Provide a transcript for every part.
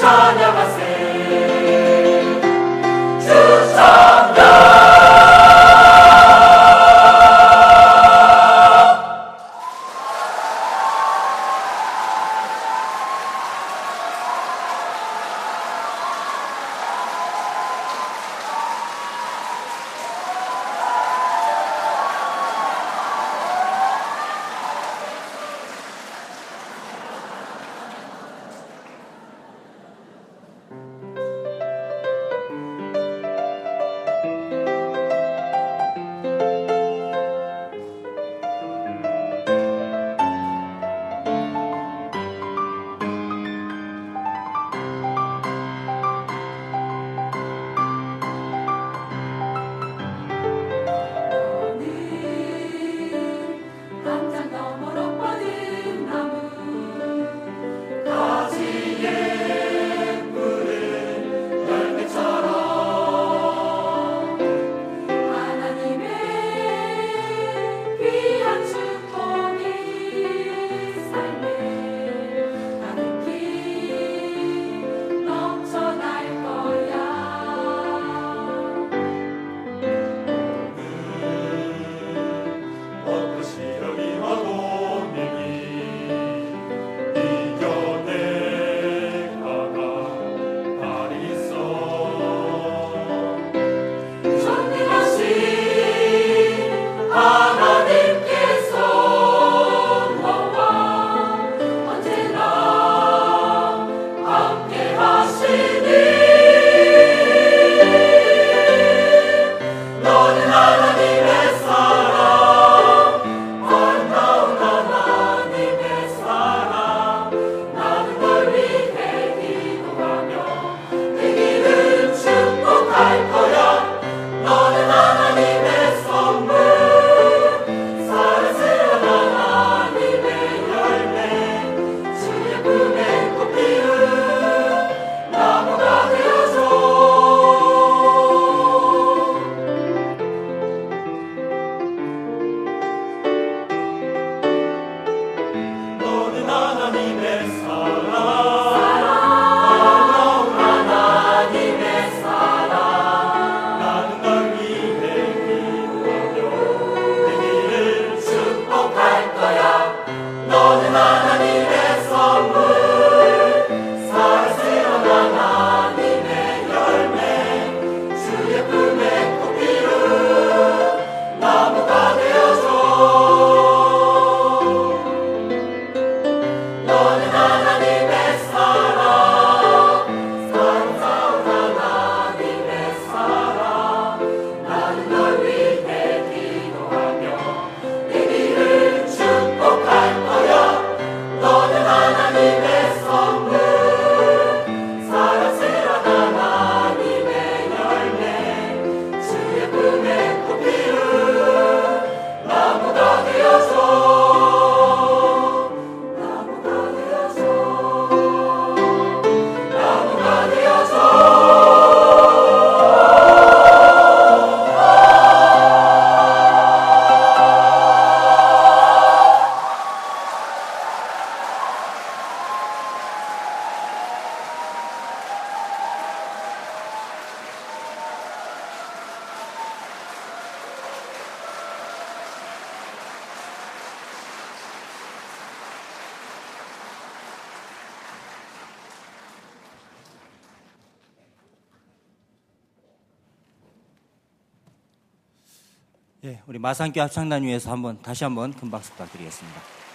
예, 우리 마산교회 합창단 위해서 다시 한번 큰 박수 부탁드리겠습니다.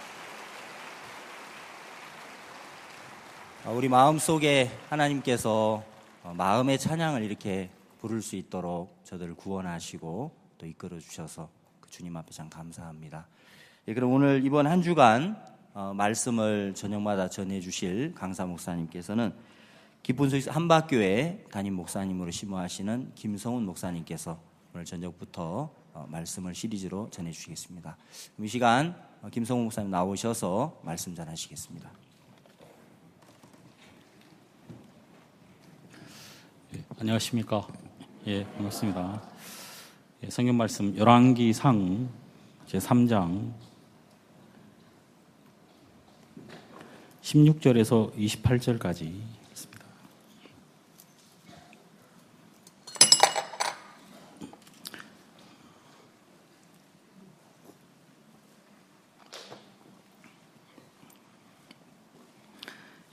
우리 마음속에 하나님께서 마음의 찬양을 이렇게 부를 수 있도록 저들을 구원하시고 또 이끌어 주셔서 그 주님 앞에 참 감사합니다. 예, 그럼 오늘 이번 한 주간 말씀을 저녁마다 전해주실 강사 목사님께서는 기쁜 소식 한박교회 담임 목사님으로 심호하시는 김성훈 목사님께서 오늘 저녁부터 말씀을 시리즈로 전해주시겠습니다. 이 시간 김성훈 목사님 나오셔서 말씀 전하시겠습니다. 예, 안녕하십니까? 예, 반갑습니다. 예, 성경 말씀 열왕기상 제3장 16절에서 28절까지 있습니다.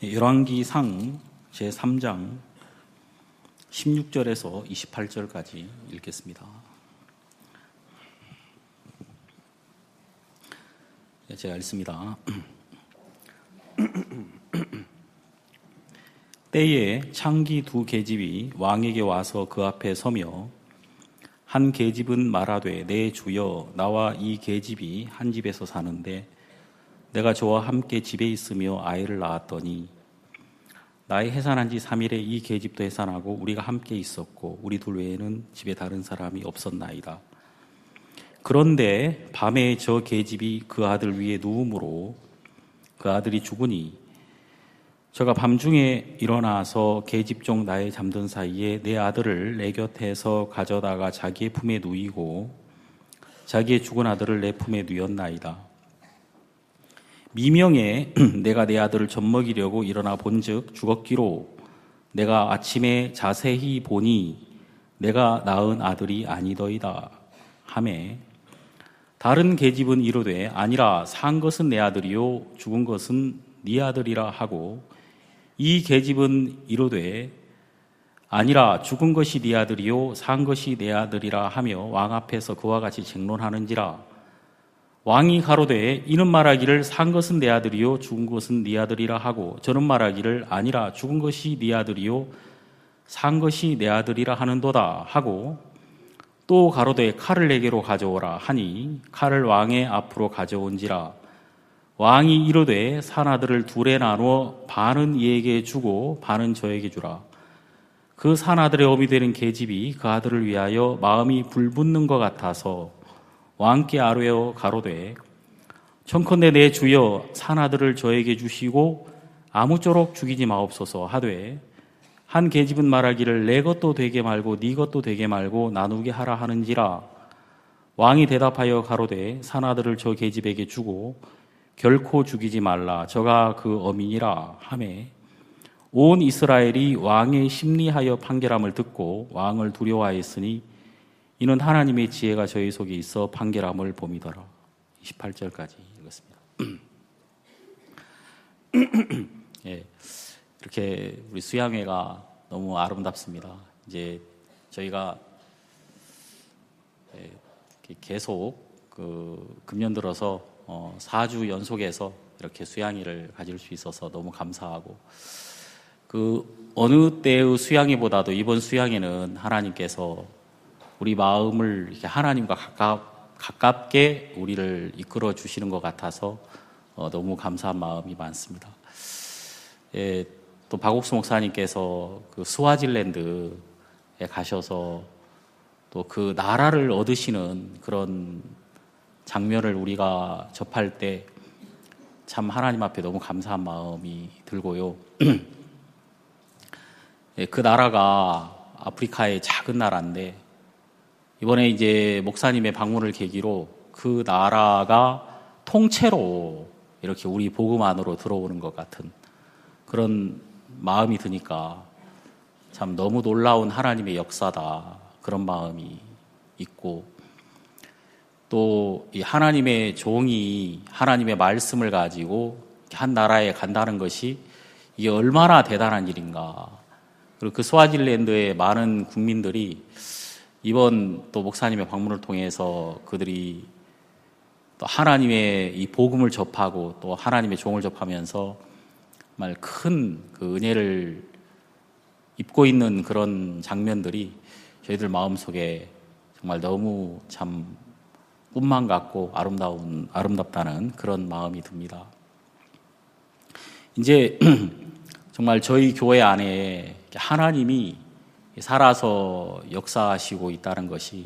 열왕기상 제3장 16절에서 28절까지 읽겠습니다. 제가 읽습니다. 때에 창기 두 계집이 왕에게 와서 그 앞에 서며 한 계집은 말하되 내 주여 나와 이 계집이 한 집에서 사는데 내가 저와 함께 집에 있으며 아이를 낳았더니 나의 해산한 지 3일에 이 계집도 해산하고 우리가 함께 있었고 우리 둘 외에는 집에 다른 사람이 없었나이다. 그런데 밤에 저 계집이 그 아들 위에 누움으로 그 아들이 죽으니 저가 밤중에 일어나서 계집종 나의 잠든 사이에 내 아들을 내 곁에서 가져다가 자기의 품에 누이고 자기의 죽은 아들을 내 품에 누였나이다. 미명에 내가 내 아들을 젖먹이려고 일어나 본즉 죽었기로 내가 아침에 자세히 보니 내가 낳은 아들이 아니더이다 하매 다른 계집은 이르되 아니라 산 것은 내 아들이요 죽은 것은 네 아들이라 하고 이 계집은 이르되 아니라 죽은 것이 네 아들이요 산 것이 내 아들이라 하며 왕 앞에서 그와 같이 쟁론하는지라. 왕이 가로되 이는 말하기를 산 것은 내 아들이요 죽은 것은 네 아들이라 하고 저는 말하기를 아니라 죽은 것이 네 아들이요 산 것이 내 아들이라 하는도다 하고 또 가로되 칼을 내게로 가져오라 하니 칼을 왕의 앞으로 가져온지라. 왕이 이르되 산 아들을 둘에 나누어 반은 이에게 주고 반은 저에게 주라. 그 산 아들의 어미 되는 계집이 그 아들을 위하여 마음이 불붙는 것 같아서 왕께 아뢰어 가로되 청컨대 내 주여 산 아들을 저에게 주시고 아무쪼록 죽이지 마옵소서 하되 한 계집은 말하기를 내 것도 되게 말고 네 것도 되게 말고 나누게 하라 하는지라. 왕이 대답하여 가로되 산 아들을 저 계집에게 주고 결코 죽이지 말라 저가 그 어미니라 하매 온 이스라엘이 왕의 심리하여 판결함을 듣고 왕을 두려워하였으니 이는 하나님의 지혜가 저희 속에 있어 판결함을 봄이더라. 28절까지 읽었습니다. 예, 이렇게 우리 수양회가 너무 아름답습니다. 이제 저희가 계속 금년 들어서 4주 연속해서 이렇게 수양회를 가질 수 있어서 너무 감사하고 어느 때의 수양회보다도 이번 수양회는 하나님께서 우리 마음을 이렇게 하나님과 가깝게 우리를 이끌어 주시는 것 같아서 너무 감사한 마음이 많습니다. 예, 또 박옥수 목사님께서 그 스와질랜드에 가셔서 또 그 나라를 얻으시는 그런 장면을 우리가 접할 때 참 하나님 앞에 너무 감사한 마음이 들고요. 예, 그 나라가 아프리카의 작은 나라인데 이번에 이제 목사님의 방문을 계기로 그 나라가 통째로 이렇게 우리 복음 안으로 들어오는 것 같은 그런 마음이 드니까 참 너무 놀라운 하나님의 역사다 그런 마음이 있고 또 이 하나님의 종이 하나님의 말씀을 가지고 한 나라에 간다는 것이 이게 얼마나 대단한 일인가. 그리고 그 스와질랜드의 많은 국민들이 이번 또 목사님의 방문을 통해서 그들이 또 하나님의 이 복음을 접하고 또 하나님의 종을 접하면서 정말 큰 그 은혜를 입고 있는 그런 장면들이 저희들 마음속에 정말 너무 참 꿈만 같고 아름답다는 그런 마음이 듭니다. 이제 정말 저희 교회 안에 하나님이 살아서 역사하시고 있다는 것이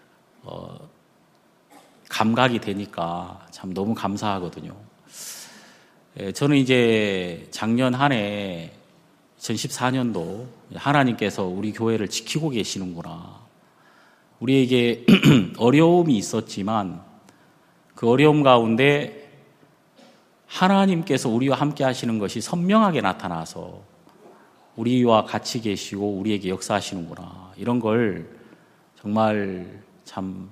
감각이 되니까 참 너무 감사하거든요. 저는 이제 작년 한 해 2014년도 하나님께서 우리 교회를 지키고 계시는구나. 우리에게 어려움이 있었지만 그 어려움 가운데 하나님께서 우리와 함께 하시는 것이 선명하게 나타나서 우리와 같이 계시고 우리에게 역사하시는구나. 이런 걸 정말 참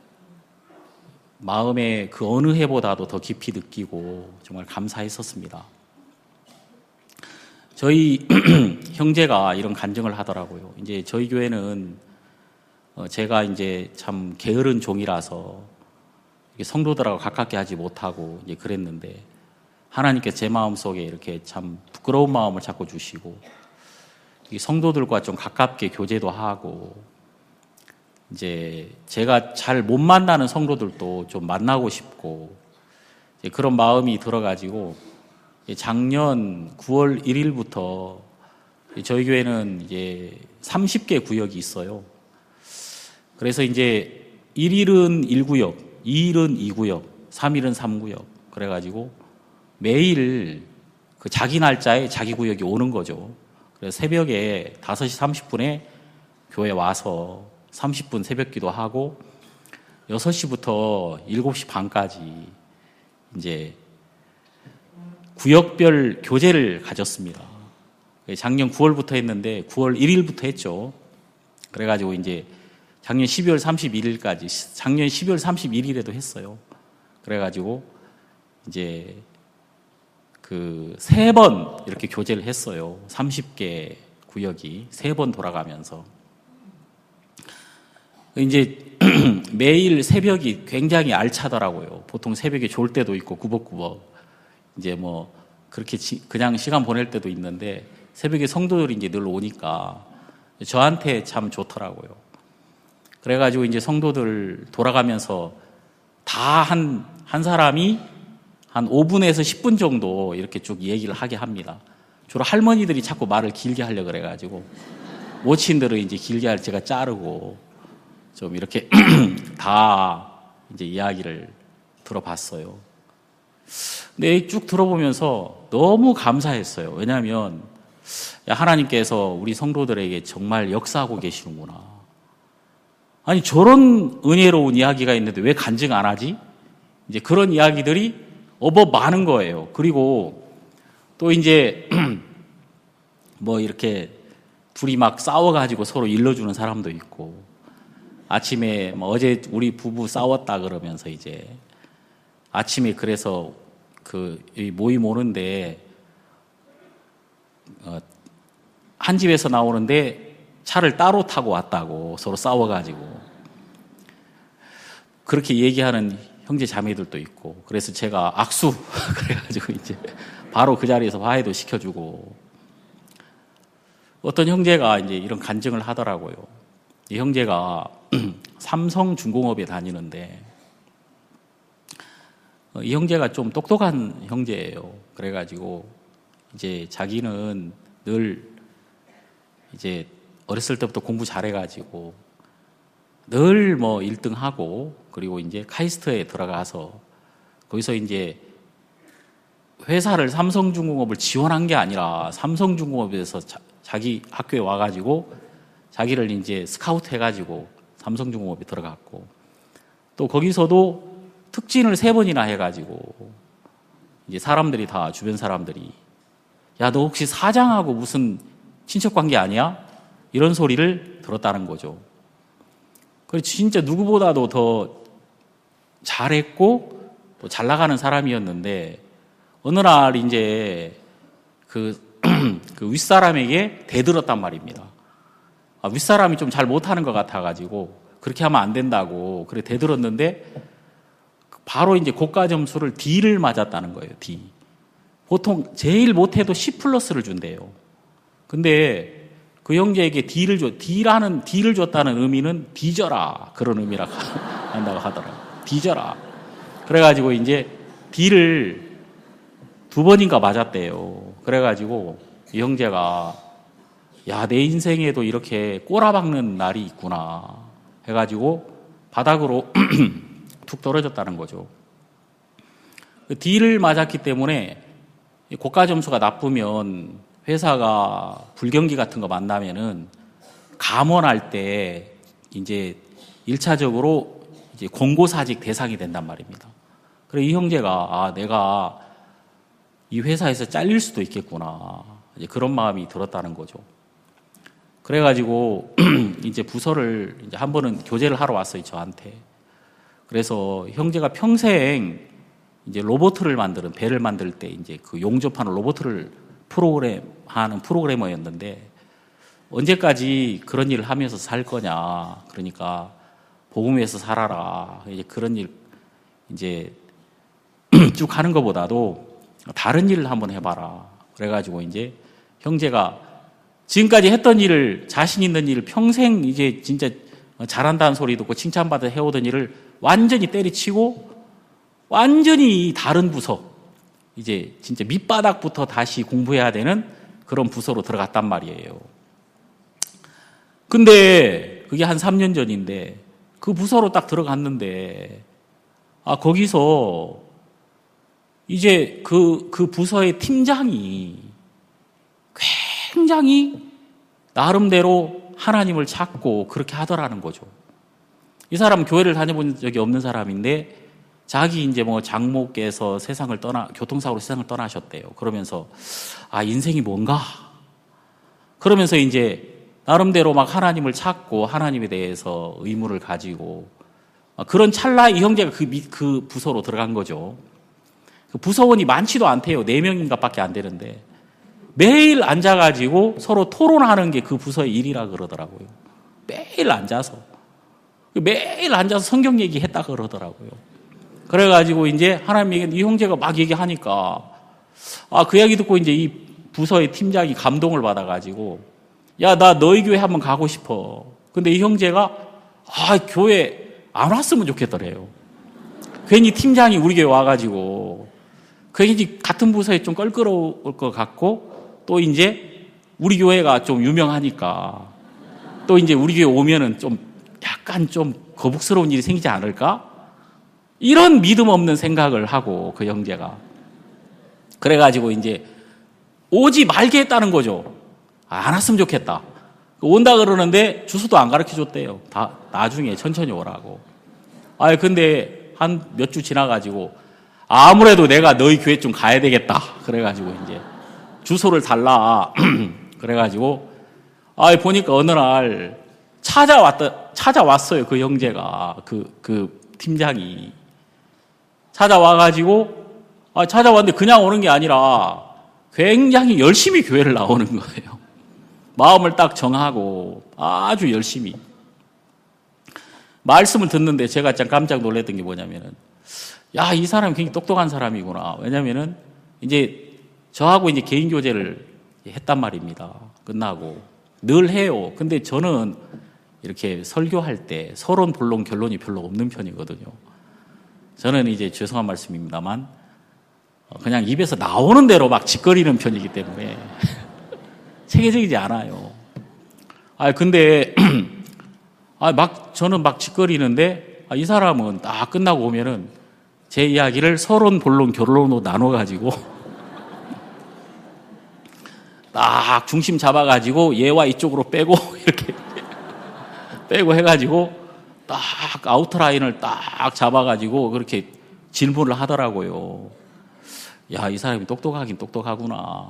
마음에 그 어느 해보다도 더 깊이 느끼고 정말 감사했었습니다. 저희 형제가 이런 간증을 하더라고요. 이제 저희 교회는 제가 이제 참 게으른 종이라서 성도들하고 가깝게 하지 못하고 이제 그랬는데 하나님께서 제 마음속에 이렇게 참 부끄러운 마음을 자꾸 주시고 이 성도들과 좀 가깝게 교제도 하고 이제 제가 잘 못 만나는 성도들도 좀 만나고 싶고 이제 그런 마음이 들어가지고 작년 9월 1일부터 저희 교회는 이제 30개 구역이 있어요. 그래서 이제 1일은 1구역, 2일은 2구역, 3일은 3구역. 그래가지고 매일 그 자기 날짜에 자기 구역이 오는 거죠. 그래서 새벽에 5시 30분에 교회 와서 30분 새벽 기도하고 6시부터 7시 반까지 이제 구역별 교제를 가졌습니다. 작년 9월부터 했는데 9월 1일부터 했죠. 그래가지고 이제 작년 12월 31일까지, 작년 12월 31일에도 했어요. 그래가지고 이제 그 3번 이렇게 교제를 했어요. 30개 구역이 3번 돌아가면서. 이제 매일 새벽이 굉장히 알차더라고요. 보통 새벽에 졸 때도 있고 구벅구벅. 이제 뭐 그렇게 그냥 시간 보낼 때도 있는데 새벽에 성도들이 이제 늘 오니까 저한테 참 좋더라고요. 그래가지고 이제 성도들 돌아가면서 다 한 사람이 한 5분에서 10분 정도 이렇게 쭉 얘기를 하게 합니다. 주로 할머니들이 자꾸 말을 길게 하려고 그래가지고 모친들은 이제 길게 할 제가 자르고 좀 이렇게 다 이제 이야기를 들어봤어요. 근데 쭉 들어보면서 너무 감사했어요. 왜냐하면 하나님께서 우리 성도들에게 정말 역사하고 계시는구나. 아니 저런 은혜로운 이야기가 있는데 왜 간증 안 하지? 이제 그런 이야기들이 어법 많은 거예요. 그리고 또 이제 뭐 이렇게 둘이 막 싸워가지고 서로 일러주는 사람도 있고 아침에 뭐 어제 우리 부부 싸웠다 그러면서 이제 아침에 그래서 그 모임 오는데 한 집에서 나오는데 차를 따로 타고 왔다고 서로 싸워가지고 그렇게 얘기하는 형제 자매들도 있고 그래서 제가 악수 그래가지고 이제 바로 그 자리에서 화해도 시켜주고 어떤 형제가 이제 이런 간증을 하더라고요. 이 형제가 삼성중공업에 다니는데 이 형제가 좀 똑똑한 형제예요. 그래가지고 이제 자기는 늘 이제 어렸을 때부터 공부 잘해가지고 늘 뭐 1등하고 그리고 이제 카이스트에 들어가서 거기서 이제 회사를 삼성중공업을 지원한 게 아니라 삼성중공업에서 자기 학교에 와가지고 자기를 이제 스카우트 해가지고 삼성중공업에 들어갔고 또 거기서도 특진을 3번이나 해가지고 이제 사람들이 다 주변 사람들이 야, 너 혹시 사장하고 무슨 친척관계 아니야? 이런 소리를 들었다는 거죠. 그래서 진짜 누구보다도 더 잘했고 또 잘 나가는 사람이었는데 어느 날 이제 그 윗사람에게 대들었단 말입니다. 윗사람이 좀 잘 못하는 것 같아가지고 그렇게 하면 안 된다고 그래 대들었는데 바로 이제 고가 점수를 D를 맞았다는 거예요. D. 보통 제일 못해도 C 플러스를 준대요. 근데 그 형제에게 D를 줬다는 의미는 뒤져라 그런 의미라고 한다고 하더라고요. 뒤져라. 그래가지고 이제 D를 2번인가 맞았대요. 그래가지고 이 형제가 야, 내 인생에도 이렇게 꼬라박는 날이 있구나 해가지고 바닥으로 툭 떨어졌다는 거죠. D를 맞았기 때문에 고가 점수가 나쁘면 회사가 불경기 같은 거 만나면은 감원할 때 이제 1차적으로 이제 공고사직 대상이 된단 말입니다. 그래서 이 형제가 내가 이 회사에서 잘릴 수도 있겠구나 이제 그런 마음이 들었다는 거죠. 그래가지고 이제 부서를 이제 한 번은 교제를 하러 왔어요 저한테. 그래서 형제가 평생 이제 로봇을 만드는 배를 만들 때 이제 그 용접하는 로봇을 하는 프로그래머였는데 언제까지 그런 일을 하면서 살 거냐. 그러니까 복음 위해서 살아라. 이제 그런 일 이제 쭉 하는 것보다도 다른 일을 한번 해봐라. 그래가지고 이제 형제가 지금까지 했던 일을, 자신 있는 일을 평생 이제 진짜 잘한다는 소리 듣고 칭찬받아 해오던 일을 완전히 때려치고 완전히 다른 부서, 이제 진짜 밑바닥부터 다시 공부해야 되는 그런 부서로 들어갔단 말이에요. 근데 그게 한 3년 전인데 그 부서로 딱 들어갔는데 거기서 이제 그 부서의 팀장이 굉장히 나름대로 하나님을 찾고 그렇게 하더라는 거죠. 이 사람은 교회를 다녀본 적이 없는 사람인데 자기 이제 뭐 장모께서 교통사고로 세상을 떠나셨대요. 그러면서 인생이 뭔가? 그러면서 이제 나름대로 막 하나님을 찾고 하나님에 대해서 의무를 가지고 그런 찰나에 이 형제가 그 부서로 들어간 거죠. 그 부서원이 많지도 않대요. 4명인가 밖에 안 되는데 매일 앉아가지고 서로 토론하는 게 그 부서의 일이라 그러더라고요. 매일 앉아서 성경 얘기했다 그러더라고요. 그래가지고 이제 하나님 얘기, 이 형제가 막 얘기하니까 그 얘기 듣고 이제 이 부서의 팀장이 감동을 받아가지고 야, 나 너희 교회 한번 가고 싶어. 근데 이 형제가 교회 안 왔으면 좋겠더래요. 괜히 팀장이 우리 교회 와가지고 괜히 같은 부서에 좀 껄끄러울 것 같고 또 이제 우리 교회가 좀 유명하니까 또 이제 우리 교회 오면은 좀 약간 좀 거북스러운 일이 생기지 않을까? 이런 믿음 없는 생각을 하고 그 형제가 그래가지고 이제 오지 말게 했다는 거죠. 안 왔으면 좋겠다. 온다 그러는데 주소도 안 가르쳐 줬대요. 다 나중에 천천히 오라고. 근데 한 몇 주 지나가지고 아무래도 내가 너희 교회 좀 가야 되겠다. 그래가지고 이제 주소를 달라. 그래가지고 보니까 어느 날 찾아왔어요. 그 형제가 그 팀장이 찾아와가지고 찾아왔는데 그냥 오는 게 아니라 굉장히 열심히 교회를 나오는 거예요. 마음을 딱 정하고 아주 열심히 말씀을 듣는데 제가 참 깜짝 놀랐던 게 뭐냐면은 이 사람이 굉장히 똑똑한 사람이구나. 왜냐면은 이제 저하고 이제 개인 교제를 했단 말입니다. 끝나고 늘 해요. 근데 저는 이렇게 설교할 때 서론, 본론, 결론이 별로 없는 편이거든요. 저는 이제 죄송한 말씀입니다만 그냥 입에서 나오는 대로 막 짓거리는 편이기 때문에 체계적이지 않아요. 근데 저는 막 짓거리는데 이 사람은 딱 끝나고 오면은 제 이야기를 서론, 본론, 결론으로 나눠가지고 딱 중심 잡아가지고 얘와 이쪽으로 빼고 이렇게 빼고 해가지고 딱 아웃라인을 딱 잡아가지고 그렇게 질문을 하더라고요. 이 사람이 똑똑하긴 똑똑하구나.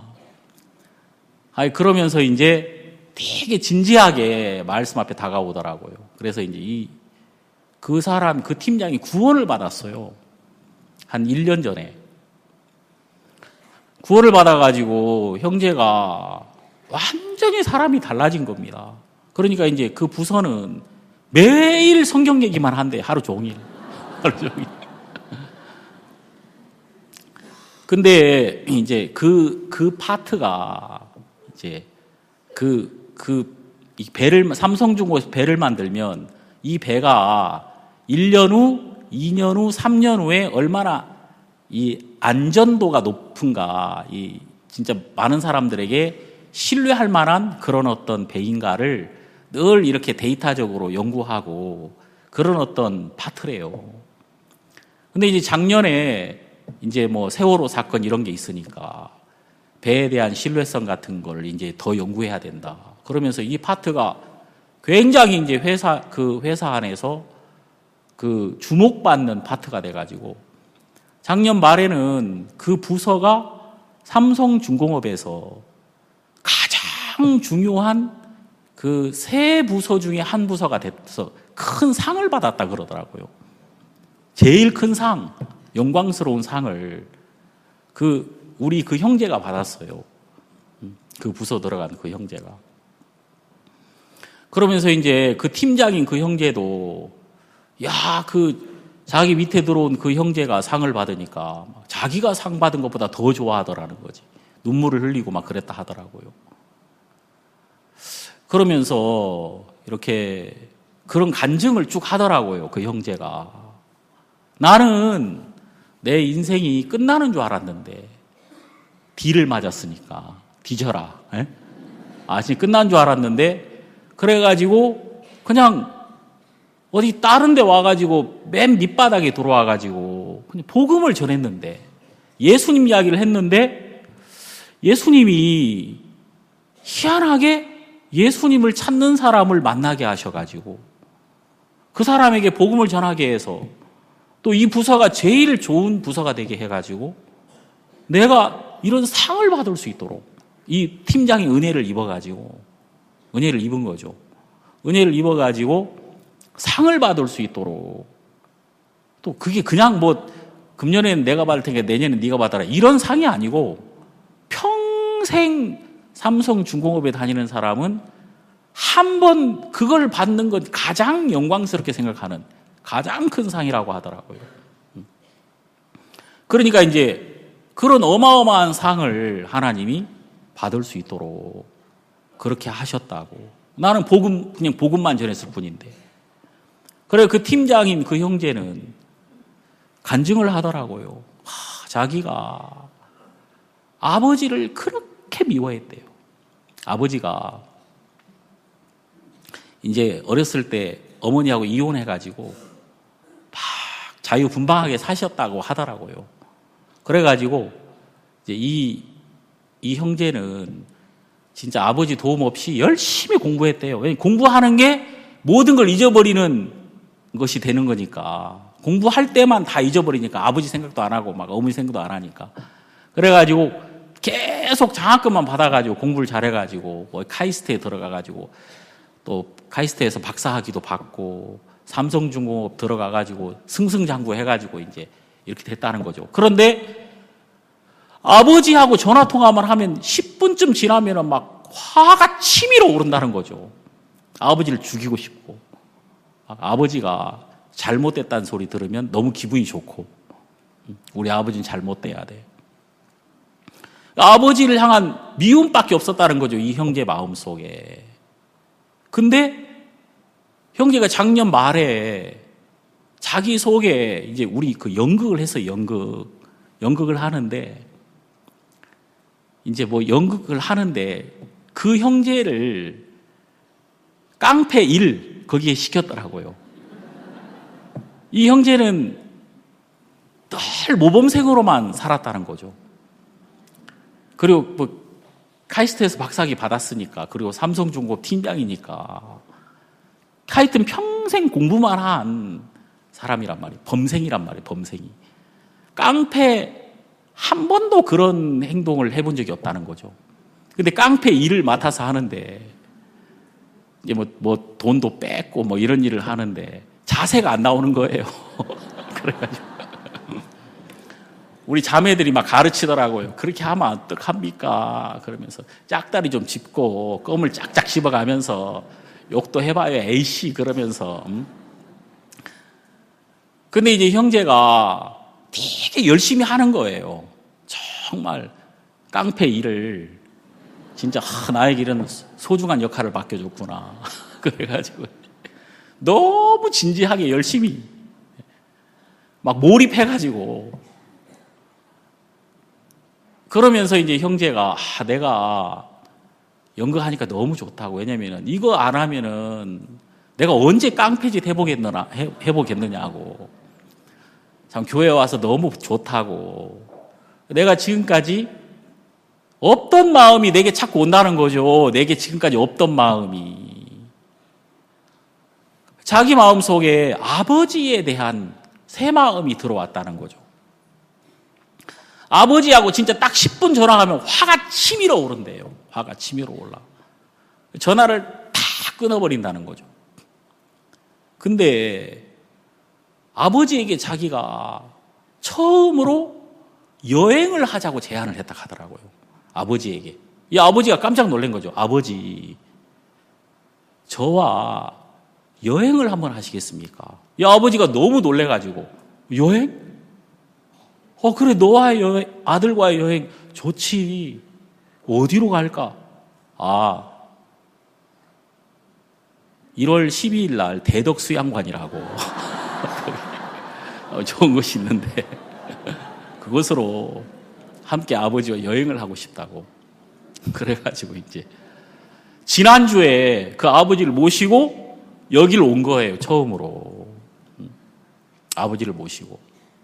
그러면서 이제 되게 진지하게 말씀 앞에 다가오더라고요. 그래서 이제 그 팀장이 구원을 받았어요. 한 1년 전에. 구원을 받아가지고 형제가 완전히 사람이 달라진 겁니다. 그러니까 이제 그 부서는 매일 성경 얘기만 한대, 하루 종일. 하루 종일. 근데 이제 그 파트가 이제 이 배를, 삼성중공업에서 배를 만들면 이 배가 1년 후, 2년 후, 3년 후에 얼마나 이 안전도가 높은가, 이 진짜 많은 사람들에게 신뢰할 만한 그런 어떤 배인가를 늘 이렇게 데이터적으로 연구하고 그런 어떤 파트래요. 근데 이제 작년에 이제 뭐 세월호 사건 이런 게 있으니까 배에 대한 신뢰성 같은 걸 이제 더 연구해야 된다. 그러면서 이 파트가 굉장히 이제 회사 안에서 그 주목받는 파트가 돼가지고 작년 말에는 그 부서가 삼성중공업에서 가장 중요한 그 세 부서 중에 한 부서가 돼서 큰 상을 받았다 그러더라고요. 제일 큰 상, 영광스러운 상을 우리 그 형제가 받았어요. 그 부서 들어간 그 형제가. 그러면서 이제 그 팀장인 그 형제도 자기 밑에 들어온 그 형제가 상을 받으니까 자기가 상 받은 것보다 더 좋아하더라는 거지. 눈물을 흘리고 막 그랬다 하더라고요. 그러면서 이렇게 그런 간증을 쭉 하더라고요. 그 형제가. 나는 내 인생이 끝나는 줄 알았는데 D를 맞았으니까 뒤져라. 진짜 끝난 줄 알았는데 그래가지고 그냥 어디 다른 데 와가지고 맨 밑바닥에 들어와가지고 그냥 복음을 전했는데 예수님 이야기를 했는데 예수님이 희한하게 예수님을 찾는 사람을 만나게 하셔가지고 그 사람에게 복음을 전하게 해서 또 이 부서가 제일 좋은 부서가 되게 해가지고 내가 이런 상을 받을 수 있도록 이 팀장이 은혜를 입은 거죠. 은혜를 입어가지고 상을 받을 수 있도록 또 그게 그냥 뭐 금년에는 내가 받을 테니까 내년에 네가 받아라 이런 상이 아니고 평생 삼성중공업에 다니는 사람은 한 번 그걸 받는 것 가장 영광스럽게 생각하는 가장 큰 상이라고 하더라고요. 그러니까 이제 그런 어마어마한 상을 하나님이 받을 수 있도록 그렇게 하셨다고. 나는 그냥 복음만 전했을 뿐인데. 그래 그 팀장인 그 형제는 간증을 하더라고요. 자기가 아버지를 그렇게 미워했대요. 아버지가 이제 어렸을 때 어머니하고 이혼해가지고 막 자유분방하게 사셨다고 하더라고요. 그래가지고 이제 이 형제는 진짜 아버지 도움 없이 열심히 공부했대요. 왜냐면 공부하는 게 모든 걸 잊어버리는 것이 되는 거니까. 공부할 때만 다 잊어버리니까 아버지 생각도 안 하고 막 어머니 생각도 안 하니까. 그래가지고 계속 장학금만 받아가지고 공부를 잘해가지고 뭐 카이스트에 들어가가지고 또 카이스트에서 박사학위도 받고 삼성중공업 들어가가지고 승승장구 해가지고 이제 이렇게 됐다는 거죠. 그런데 아버지하고 전화통화만 하면 10분쯤 지나면 막 화가 치밀어 오른다는 거죠. 아버지를 죽이고 싶고 아버지가 잘못됐다는 소리 들으면 너무 기분이 좋고 우리 아버지는 잘못돼야 돼. 아버지를 향한 미움밖에 없었다는 거죠. 이 형제 마음속에. 근데 형제가 작년 말에 자기 속에 이제 우리 그 연극을 했어요. 연극을 하는데 이제 뭐 연극을 하는데 그 형제를 깡패 1 거기에 시켰더라고요. 이 형제는 늘 모범생으로만 살았다는 거죠. 그리고 뭐 카이스트에서 박사학위 받았으니까 그리고 삼성중공업 팀장이니까 하여튼 평생 공부만 한 사람이란 말이에요. 범생이란 말이에요. 범생이. 깡패 한 번도 그런 행동을 해본 적이 없다는 거죠. 근데 깡패 일을 맡아서 하는데 이제 뭐 돈도 뺏고 뭐 이런 일을 하는데 자세가 안 나오는 거예요. 그래가지고 우리 자매들이 막 가르치더라고요. 그렇게 하면 어떡합니까? 그러면서 짝다리 좀 짚고 껌을 짝짝 씹어가면서 욕도 해봐요. 에이씨 그러면서. 근데 이제 형제가 되게 열심히 하는 거예요. 정말 깡패 일을 진짜 나에게 이런 소중한 역할을 맡겨줬구나. 그래가지고 너무 진지하게 열심히 막 몰입해가지고 그러면서 이제 형제가 내가 연극하니까 너무 좋다고. 왜냐면은 이거 안 하면은 내가 언제 깡패짓 해보겠느냐고. 참 교회 와서 너무 좋다고. 내가 지금까지 없던 마음이 내게 자꾸 온다는 거죠. 내게 지금까지 없던 마음이. 자기 마음속에 아버지에 대한 새 마음이 들어왔다는 거죠. 아버지하고 진짜 딱 10분 전화하면 화가 치밀어 오른대요. 화가 치밀어 올라. 전화를 다 끊어버린다는 거죠. 근데 아버지에게 자기가 처음으로 여행을 하자고 제안을 했다 하더라고요. 아버지에게. 이 아버지가 깜짝 놀란 거죠. 아버지, 저와 여행을 한번 하시겠습니까? 이 아버지가 너무 놀래가지고, 여행? 그래, 너와의 여행, 아들과의 여행 좋지. 어디로 갈까? 1월 12일 날 대덕수양관이라고 좋은 곳이 있는데 그곳으로 함께 아버지와 여행을 하고 싶다고. 그래가지고 이제 지난주에 그 아버지를 모시고 여기를 온 거예요. 처음으로. 아버지를 모시고.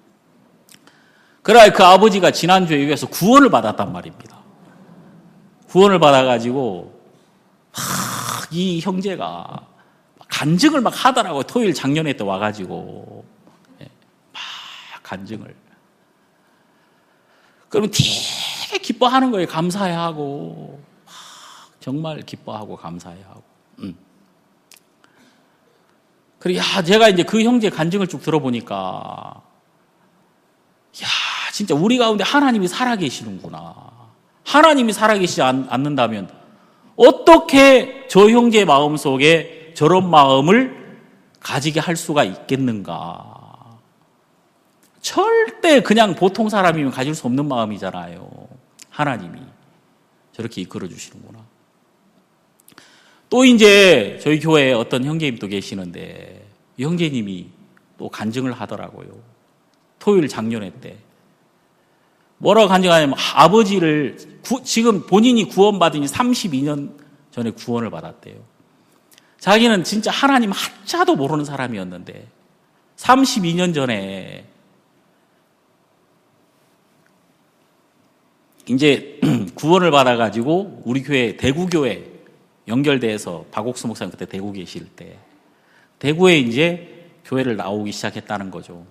그래, 그 아버지가 지난주에 여기서 구원을 받았단 말입니다. 구원을 받아가지고 이 형제가 간증을 막 하더라고요. 토요일 작년에 또 와가지고 막 간증을. 그러면 되게 기뻐하는 거예요. 감사해하고 정말 기뻐하고 감사해하고. 그리고 제가 이제 그 형제 간증을 쭉 들어보니까 진짜 우리 가운데 하나님이 살아계시는구나. 하나님이 살아계시지 않는다면 어떻게 저 형제의 마음속에 저런 마음을 가지게 할 수가 있겠는가. 절대 그냥 보통 사람이면 가질 수 없는 마음이잖아요. 하나님이 저렇게 이끌어 주시는구나. 또 이제 저희 교회에 어떤 형제님 또 계시는데 이 형제님이 또 간증을 하더라고요. 토요일 작년회 때 뭐라고 간증하냐면 아버지를 지금 본인이 구원받은 지 32년 전에 구원을 받았대요. 자기는 진짜 하나님 하자도 모르는 사람이었는데 32년 전에 이제 구원을 받아가지고 우리 교회 대구교회 연결돼서 박옥수 목사님 그때 대구 계실 때 대구에 이제 교회를 나오기 시작했다는 거죠.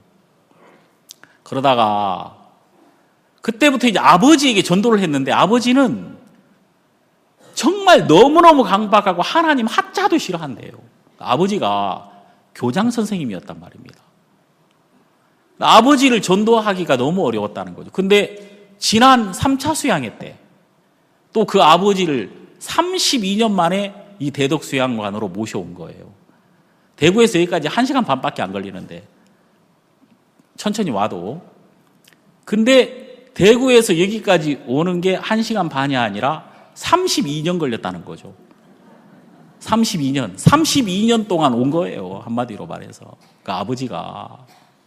그러다가 그때부터 이제 아버지에게 전도를 했는데 아버지는 정말 너무너무 강박하고 하나님 하자도 싫어한대요. 아버지가 교장 선생님이었단 말입니다. 아버지를 전도하기가 너무 어려웠다는 거죠. 근데 지난 3차 수양회 때 또 그 아버지를 32년 만에 이 대덕 수양관으로 모셔온 거예요. 대구에서 여기까지 1시간 반밖에 안 걸리는데 천천히 와도. 근데 대구에서 여기까지 오는 게 1시간 반이 아니라 32년 걸렸다는 거죠. 32년 동안 온 거예요. 한마디로 말해서. 그 아버지가.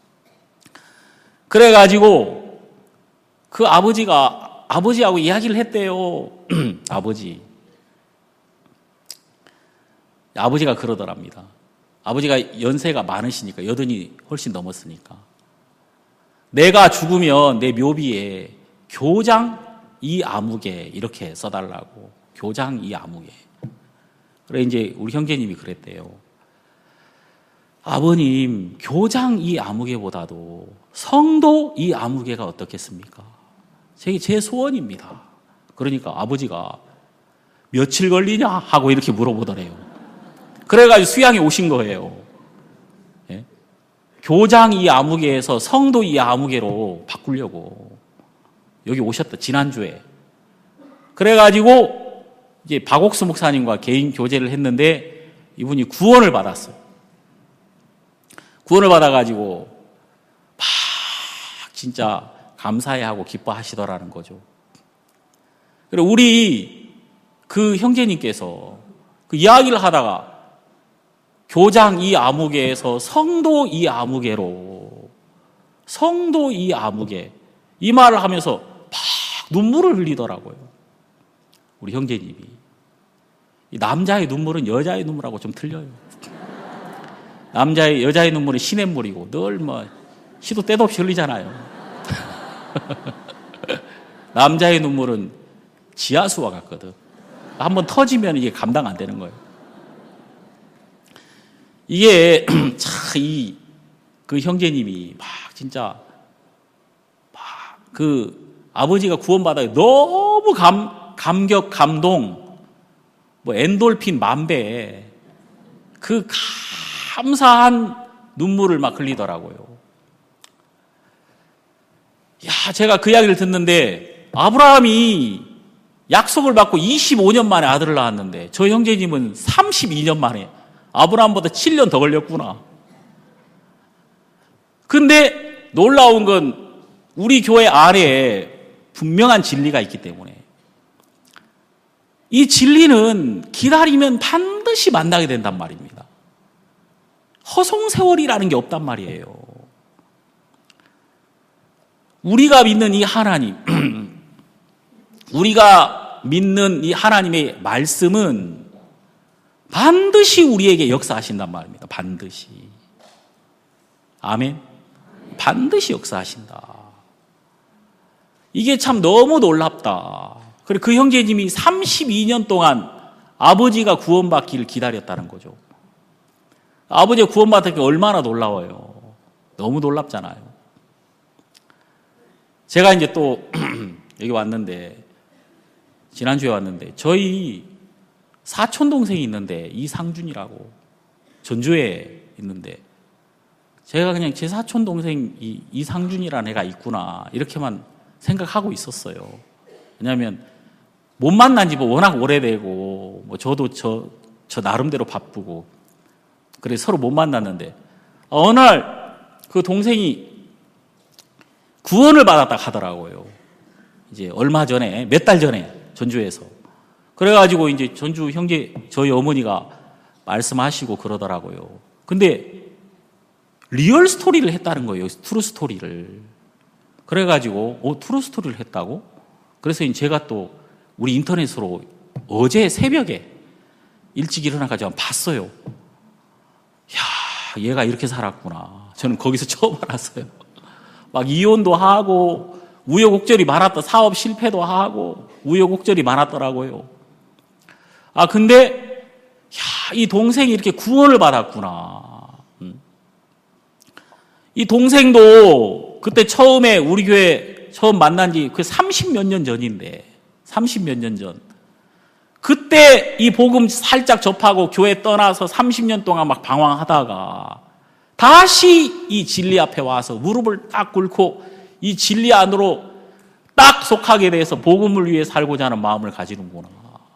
그래가지고 그 아버지하고 이야기를 했대요. 아버지가 그러더랍니다. 아버지가 연세가 많으시니까 80이 훨씬 넘었으니까 내가 죽으면 내 묘비에 교장 이 아무개 이렇게 써달라고. 교장 이 아무개. 그래 이제 우리 형제님이 그랬대요. 아버님, 교장 이 아무개보다도 성도 이 아무개가 어떻겠습니까? 제 소원입니다. 그러니까 아버지가 며칠 걸리냐 하고 이렇게 물어보더래요. 그래가지고 수양에 오신 거예요. 예? 교장 이 아무개에서 성도 이 아무개로 바꾸려고 여기 오셨다. 지난주에. 그래가지고 이제 박옥수 목사님과 개인 교제를 했는데 이분이 구원을 받았어요. 구원을 받아가지고 막 진짜 감사해하고 기뻐하시더라는 거죠. 그리고 우리 그 형제님께서 그 이야기를 하다가 교장 이 아무개에서 성도 이 아무개로 성도 이 아무개 이 말을 하면서 막 눈물을 흘리더라고요. 우리 형제님이. 남자의 눈물은 여자의 눈물하고 좀 틀려요. 여자의 눈물은 시냇물이고 늘 시도 때도 없이 흘리잖아요. 남자의 눈물은 지하수와 같거든. 한번 터지면 이게 감당 안 되는 거예요. 이게 그 형제님이 막 진짜 그 아버지가 구원받아 너무 감격, 감동, 엔돌핀 만배 그 감사한 눈물을 막 흘리더라고요. 제가 그 이야기를 듣는데 아브라함이 약속을 받고 25년 만에 아들을 낳았는데 저 형제님은 32년 만에 아브라함보다 7년 더 걸렸구나. 근데 놀라운 건 우리 교회 안에 분명한 진리가 있기 때문에 이 진리는 기다리면 반드시 만나게 된단 말입니다. 허송세월이라는 게 없단 말이에요. 우리가 믿는 이 하나님, 우리가 믿는 이 하나님의 말씀은 반드시 우리에게 역사하신단 말입니다. 반드시. 아멘. 반드시 역사하신다. 이게 참 너무 놀랍다. 그리고 그 형제님이 32년 동안 아버지가 구원받기를 기다렸다는 거죠. 아버지가 구원받았기 얼마나 놀라워요. 너무 놀랍잖아요. 제가 이제 또 여기 왔는데, 지난주에 왔는데, 저희 사촌 동생이 있는데, 이상준이라고, 전주에 있는데, 제가 그냥 제 사촌 동생 이상준이라는 애가 있구나, 이렇게만 생각하고 있었어요. 왜냐하면, 못 만난 지 워낙 오래되고, 저도 저 나름대로 바쁘고, 그래 서로 못 만났는데, 어느 날 그 동생이 구원을 받았다 하더라고요. 이제 얼마 전에, 몇 달 전에, 전주에서. 그래가지고 이제 전주 형제, 저희 어머니가 말씀하시고 그러더라고요. 근데 리얼 스토리를 했다는 거예요. 트루 스토리를. 그래가지고, 트루 스토리를 했다고? 그래서 제가 또 우리 인터넷으로 어제 새벽에 일찍 일어나가지고 봤어요. 야, 얘가 이렇게 살았구나. 저는 거기서 처음 알았어요. 막 이혼도 하고, 우여곡절이 많았다. 사업 실패도 하고, 우여곡절이 많았더라고요. 근데, 이 동생이 이렇게 구원을 받았구나. 이 동생도 그때 처음에 우리 교회 처음 만난 지 그 30몇 년 전인데, 30몇 년 전. 그때 이 복음 살짝 접하고 교회 떠나서 30년 동안 막 방황하다가 다시 이 진리 앞에 와서 무릎을 딱 꿇고 이 진리 안으로 딱 속하게 돼서 복음을 위해 살고자 하는 마음을 가지는구나.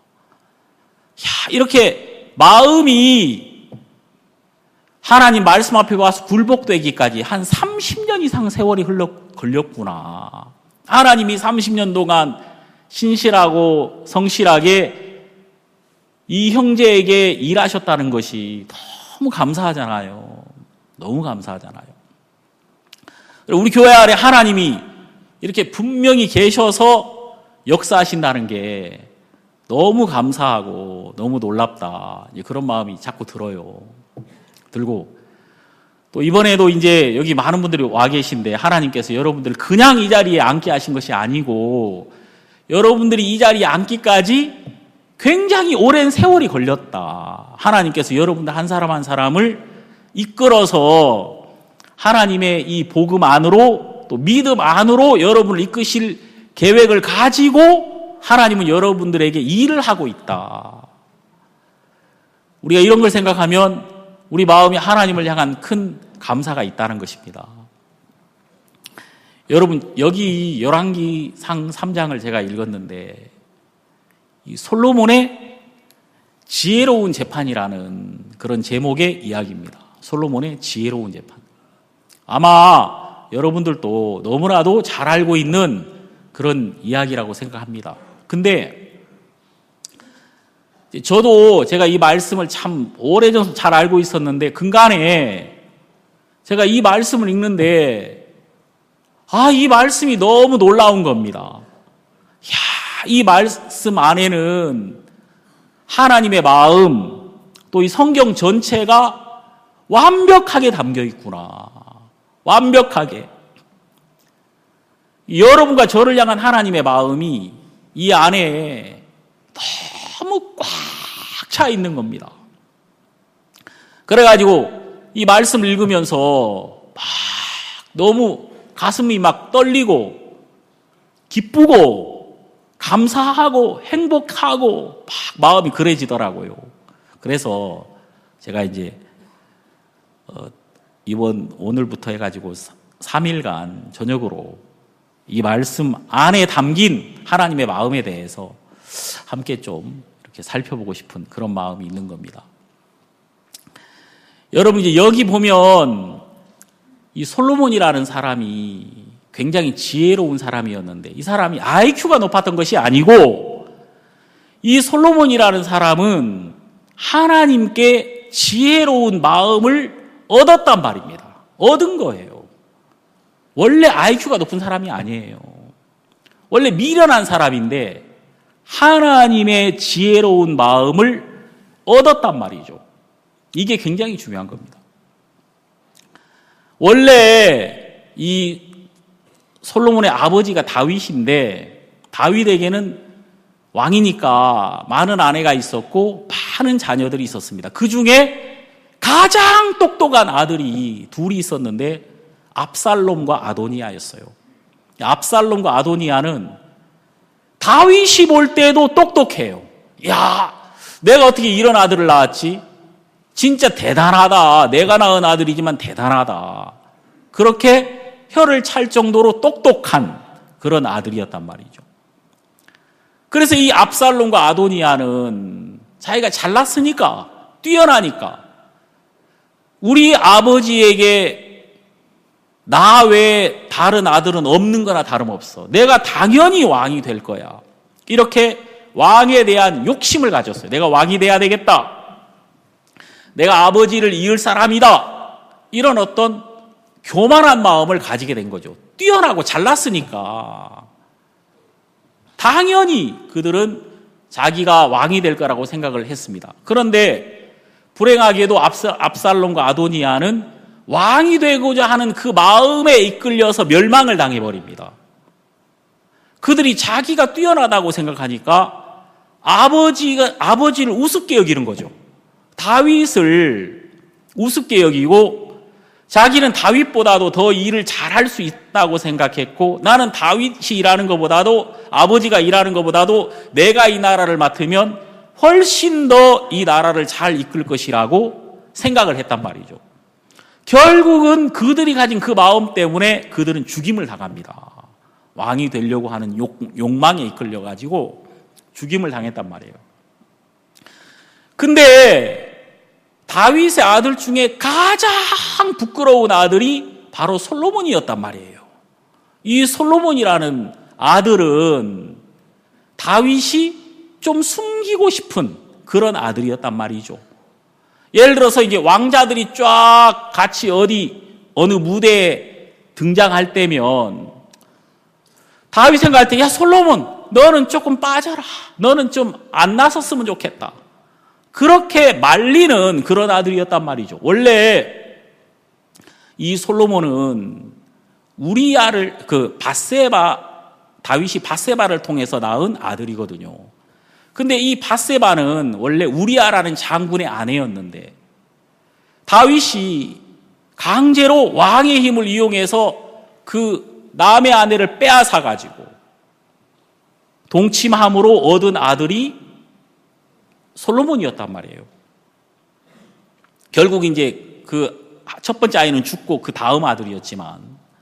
이렇게 마음이 하나님 말씀 앞에 와서 굴복되기까지 한 30년 이상 세월이 걸렸구나. 하나님이 30년 동안 신실하고 성실하게 이 형제에게 일하셨다는 것이 너무 감사하잖아요. 너무 감사하잖아요. 우리 교회 안에 하나님이 이렇게 분명히 계셔서 역사하신다는 게 너무 감사하고 너무 놀랍다. 그런 마음이 자꾸 들고 또 이번에도 이제 여기 많은 분들이 와 계신데 하나님께서 여러분들을 그냥 이 자리에 앉게 하신 것이 아니고 여러분들이 이 자리에 앉기까지 굉장히 오랜 세월이 걸렸다. 하나님께서 여러분들 한 사람 한 사람을 이끌어서 하나님의 이 복음 안으로 또 믿음 안으로 여러분을 이끄실 계획을 가지고 하나님은 여러분들에게 일을 하고 있다. 우리가 이런 걸 생각하면 우리 마음이 하나님을 향한 큰 감사가 있다는 것입니다. 여러분, 여기 열왕기상 3장을 제가 읽었는데 이 솔로몬의 지혜로운 재판이라는 그런 제목의 이야기입니다. 솔로몬의 지혜로운 재판. 아마 여러분들도 너무나도 잘 알고 있는 그런 이야기라고 생각합니다. 근데 저도 제가 이 말씀을 참 오래전부터 잘 알고 있었는데 근간에 제가 이 말씀을 읽는데 이 말씀이 너무 놀라운 겁니다. 이 말씀 안에는 하나님의 마음 또 이 성경 전체가 완벽하게 담겨 있구나. 완벽하게. 여러분과 저를 향한 하나님의 마음이 이 안에 너무 꽉 차 있는 겁니다. 그래가지고 이 말씀을 읽으면서 막 너무 가슴이 막 떨리고 기쁘고 감사하고 행복하고 막 마음이 그래지더라고요. 그래서 제가 이제 오늘부터 해가지고 3일간 저녁으로 이 말씀 안에 담긴 하나님의 마음에 대해서 함께 좀 이렇게 살펴보고 싶은 그런 마음이 있는 겁니다. 여러분, 이제 여기 보면 이 솔로몬이라는 사람이 굉장히 지혜로운 사람이었는데, 이 사람이 IQ가 높았던 것이 아니고, 이 솔로몬이라는 사람은 하나님께 지혜로운 마음을 얻었단 말입니다. 얻은 거예요. 원래 IQ가 높은 사람이 아니에요. 원래 미련한 사람인데 하나님의 지혜로운 마음을 얻었단 말이죠. 이게 굉장히 중요한 겁니다. 원래 이 솔로몬의 아버지가 다윗인데, 다윗에게는 왕이니까 많은 아내가 있었고 많은 자녀들이 있었습니다. 그 중에 가장 똑똑한 아들이 둘이 있었는데 압살롬과 아도니아였어요. 압살롬과 아도니아는 다윗이 볼 때도 똑똑해요. 야, 내가 어떻게 이런 아들을 낳았지? 진짜 대단하다. 내가 낳은 아들이지만 대단하다. 그렇게 혀를 찰 정도로 똑똑한 그런 아들이었단 말이죠. 그래서 이 압살롬과 아도니아는 자기가 잘났으니까, 뛰어나니까, 우리 아버지에게 나 외에 다른 아들은 없는 거나 다름없어. 내가 당연히 왕이 될 거야. 이렇게 왕에 대한 욕심을 가졌어요. 내가 왕이 돼야 되겠다. 내가 아버지를 이을 사람이다. 이런 어떤 교만한 마음을 가지게 된 거죠. 뛰어나고 잘났으니까. 당연히 그들은 자기가 왕이 될 거라고 생각을 했습니다. 그런데 불행하게도 압살롬과 아도니아는 왕이 되고자 하는 그 마음에 이끌려서 멸망을 당해버립니다. 그들이 자기가 뛰어나다고 생각하니까 아버지를 우습게 여기는 거죠. 다윗을 우습게 여기고, 자기는 다윗보다도 더 일을 잘할 수 있다고 생각했고, 나는 다윗이 일하는 것보다도, 아버지가 일하는 것보다도 내가 이 나라를 맡으면 훨씬 더 이 나라를 잘 이끌 것이라고 생각을 했단 말이죠. 결국은 그들이 가진 그 마음 때문에 그들은 죽임을 당합니다. 왕이 되려고 하는 욕망에 이끌려가지고 죽임을 당했단 말이에요. 근데 다윗의 아들 중에 가장 부끄러운 아들이 바로 솔로몬이었단 말이에요. 이 솔로몬이라는 아들은 다윗이 좀 숨기고 싶은 그런 아들이었단 말이죠. 예를 들어서 이제 왕자들이 쫙 같이 어느 무대에 등장할 때면 다윗 생각할 때, 야, 솔로몬, 너는 조금 빠져라. 너는 좀 안 나섰으면 좋겠다. 그렇게 말리는 그런 아들이었단 말이죠. 원래 이 솔로몬은 우리아를, 다윗이 밧세바를 통해서 낳은 아들이거든요. 근데 이 밧세바는 원래 우리아라는 장군의 아내였는데, 다윗이 강제로 왕의 힘을 이용해서 그 남의 아내를 빼앗아가지고 동침함으로 얻은 아들이 솔로몬이었단 말이에요. 결국 이제 그 첫 번째 아이는 죽고 그 다음 아들이었지만,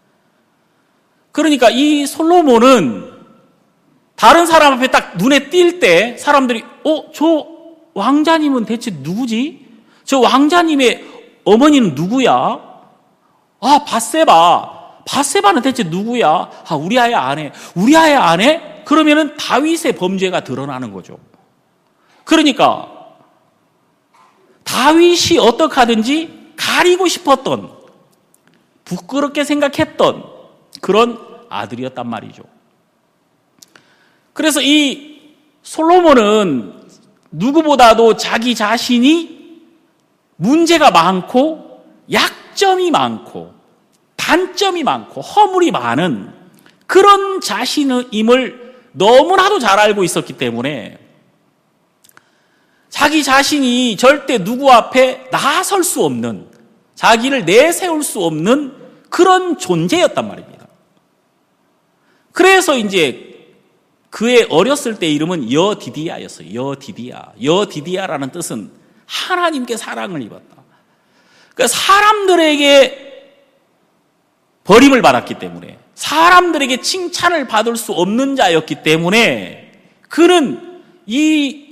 그러니까 이 솔로몬은 다른 사람 앞에 딱 눈에 띌 때 사람들이 저 왕자님은 대체 누구지? 저 왕자님의 어머니는 누구야? 밧세바는 대체 누구야? 우리아의 아내? 그러면은 다윗의 범죄가 드러나는 거죠. 그러니까 다윗이 어떻게 하든지 가리고 싶었던, 부끄럽게 생각했던 그런 아들이었단 말이죠. 그래서 이 솔로몬은 누구보다도 자기 자신이 문제가 많고 약점이 많고 단점이 많고 허물이 많은 그런 자신임을 너무나도 잘 알고 있었기 때문에 자기 자신이 절대 누구 앞에 나설 수 없는, 자기를 내세울 수 없는 그런 존재였단 말입니다. 그래서 이제 그의 어렸을 때 이름은 여디디아였어요. 여디디아라는 뜻은 하나님께 사랑을 입었다. 그러니까 사람들에게 버림을 받았기 때문에, 사람들에게 칭찬을 받을 수 없는 자였기 때문에 그는 이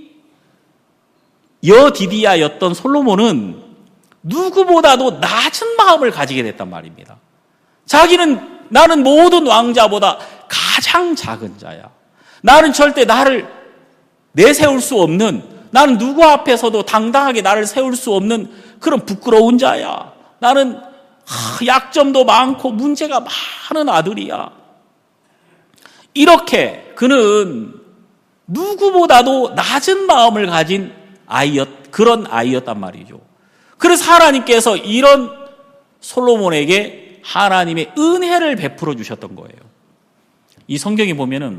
여디디아였던 솔로몬은 누구보다도 낮은 마음을 가지게 됐단 말입니다. 자기는 나는 모든 왕자보다 가장 작은 자야. 나는 절대 나를 내세울 수 없는, 나는 누구 앞에서도 당당하게 나를 세울 수 없는 그런 부끄러운 자야. 나는 약점도 많고 문제가 많은 아들이야. 이렇게 그는 누구보다도 낮은 마음을 가진 그런 아이였단 말이죠. 그래서 하나님께서 이런 솔로몬에게 하나님의 은혜를 베풀어 주셨던 거예요. 이 성경에 보면은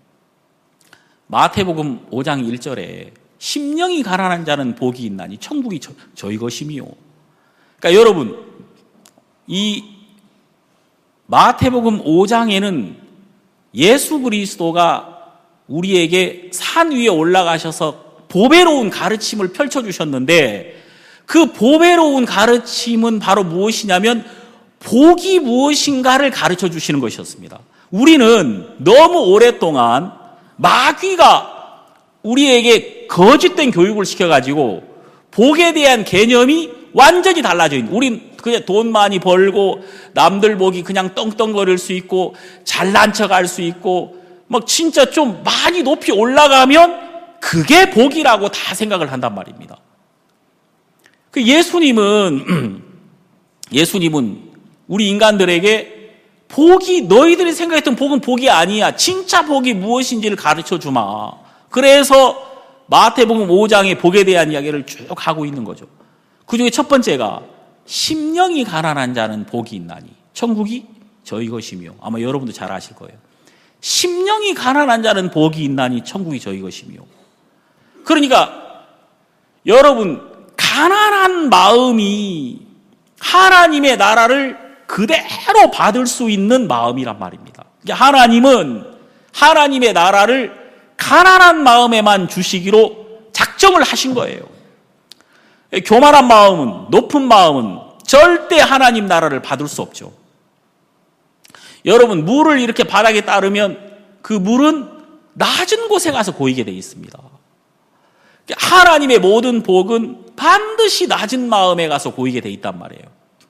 마태복음 5장 1절에 심령이 가난한 자는 복이 있나니 천국이 저희 것이미요. 그러니까 여러분, 이 마태복음 5장에는 예수 그리스도가 우리에게 산 위에 올라가셔서 보배로운 가르침을 펼쳐주셨는데, 그 보배로운 가르침은 바로 무엇이냐면 복이 무엇인가를 가르쳐 주시는 것이었습니다. 우리는 너무 오랫동안 마귀가 우리에게 거짓된 교육을 시켜가지고 복에 대한 개념이 완전히 달라져 있는, 우린 그냥 돈 많이 벌고 남들 보기 그냥 떵떵거릴 수 있고 잘난 척할 수 있고 막 진짜 좀 많이 높이 올라가면 그게 복이라고 다 생각을 한단 말입니다. 그 예수님은 우리 인간들에게 복이, 너희들이 생각했던 복은 복이 아니야, 진짜 복이 무엇인지를 가르쳐 주마. 그래서 마태복음 5장의 복에 대한 이야기를 쭉 하고 있는 거죠. 그 중에 첫 번째가 심령이 가난한 자는 복이 있나니 천국이 저희 것이며, 아마 여러분도 잘 아실 거예요. 심령이 가난한 자는 복이 있나니 천국이 저희 것이며. 그러니까 여러분, 가난한 마음이 하나님의 나라를 그대로 받을 수 있는 마음이란 말입니다. 하나님은 하나님의 나라를 가난한 마음에만 주시기로 작정을 하신 거예요. 교만한 마음은, 높은 마음은 절대 하나님 나라를 받을 수 없죠. 여러분, 물을 이렇게 바닥에 따르면 그 물은 낮은 곳에 가서 고이게 되어 있습니다. 하나님의 모든 복은 반드시 낮은 마음에 가서 고이게 돼 있단 말이에요.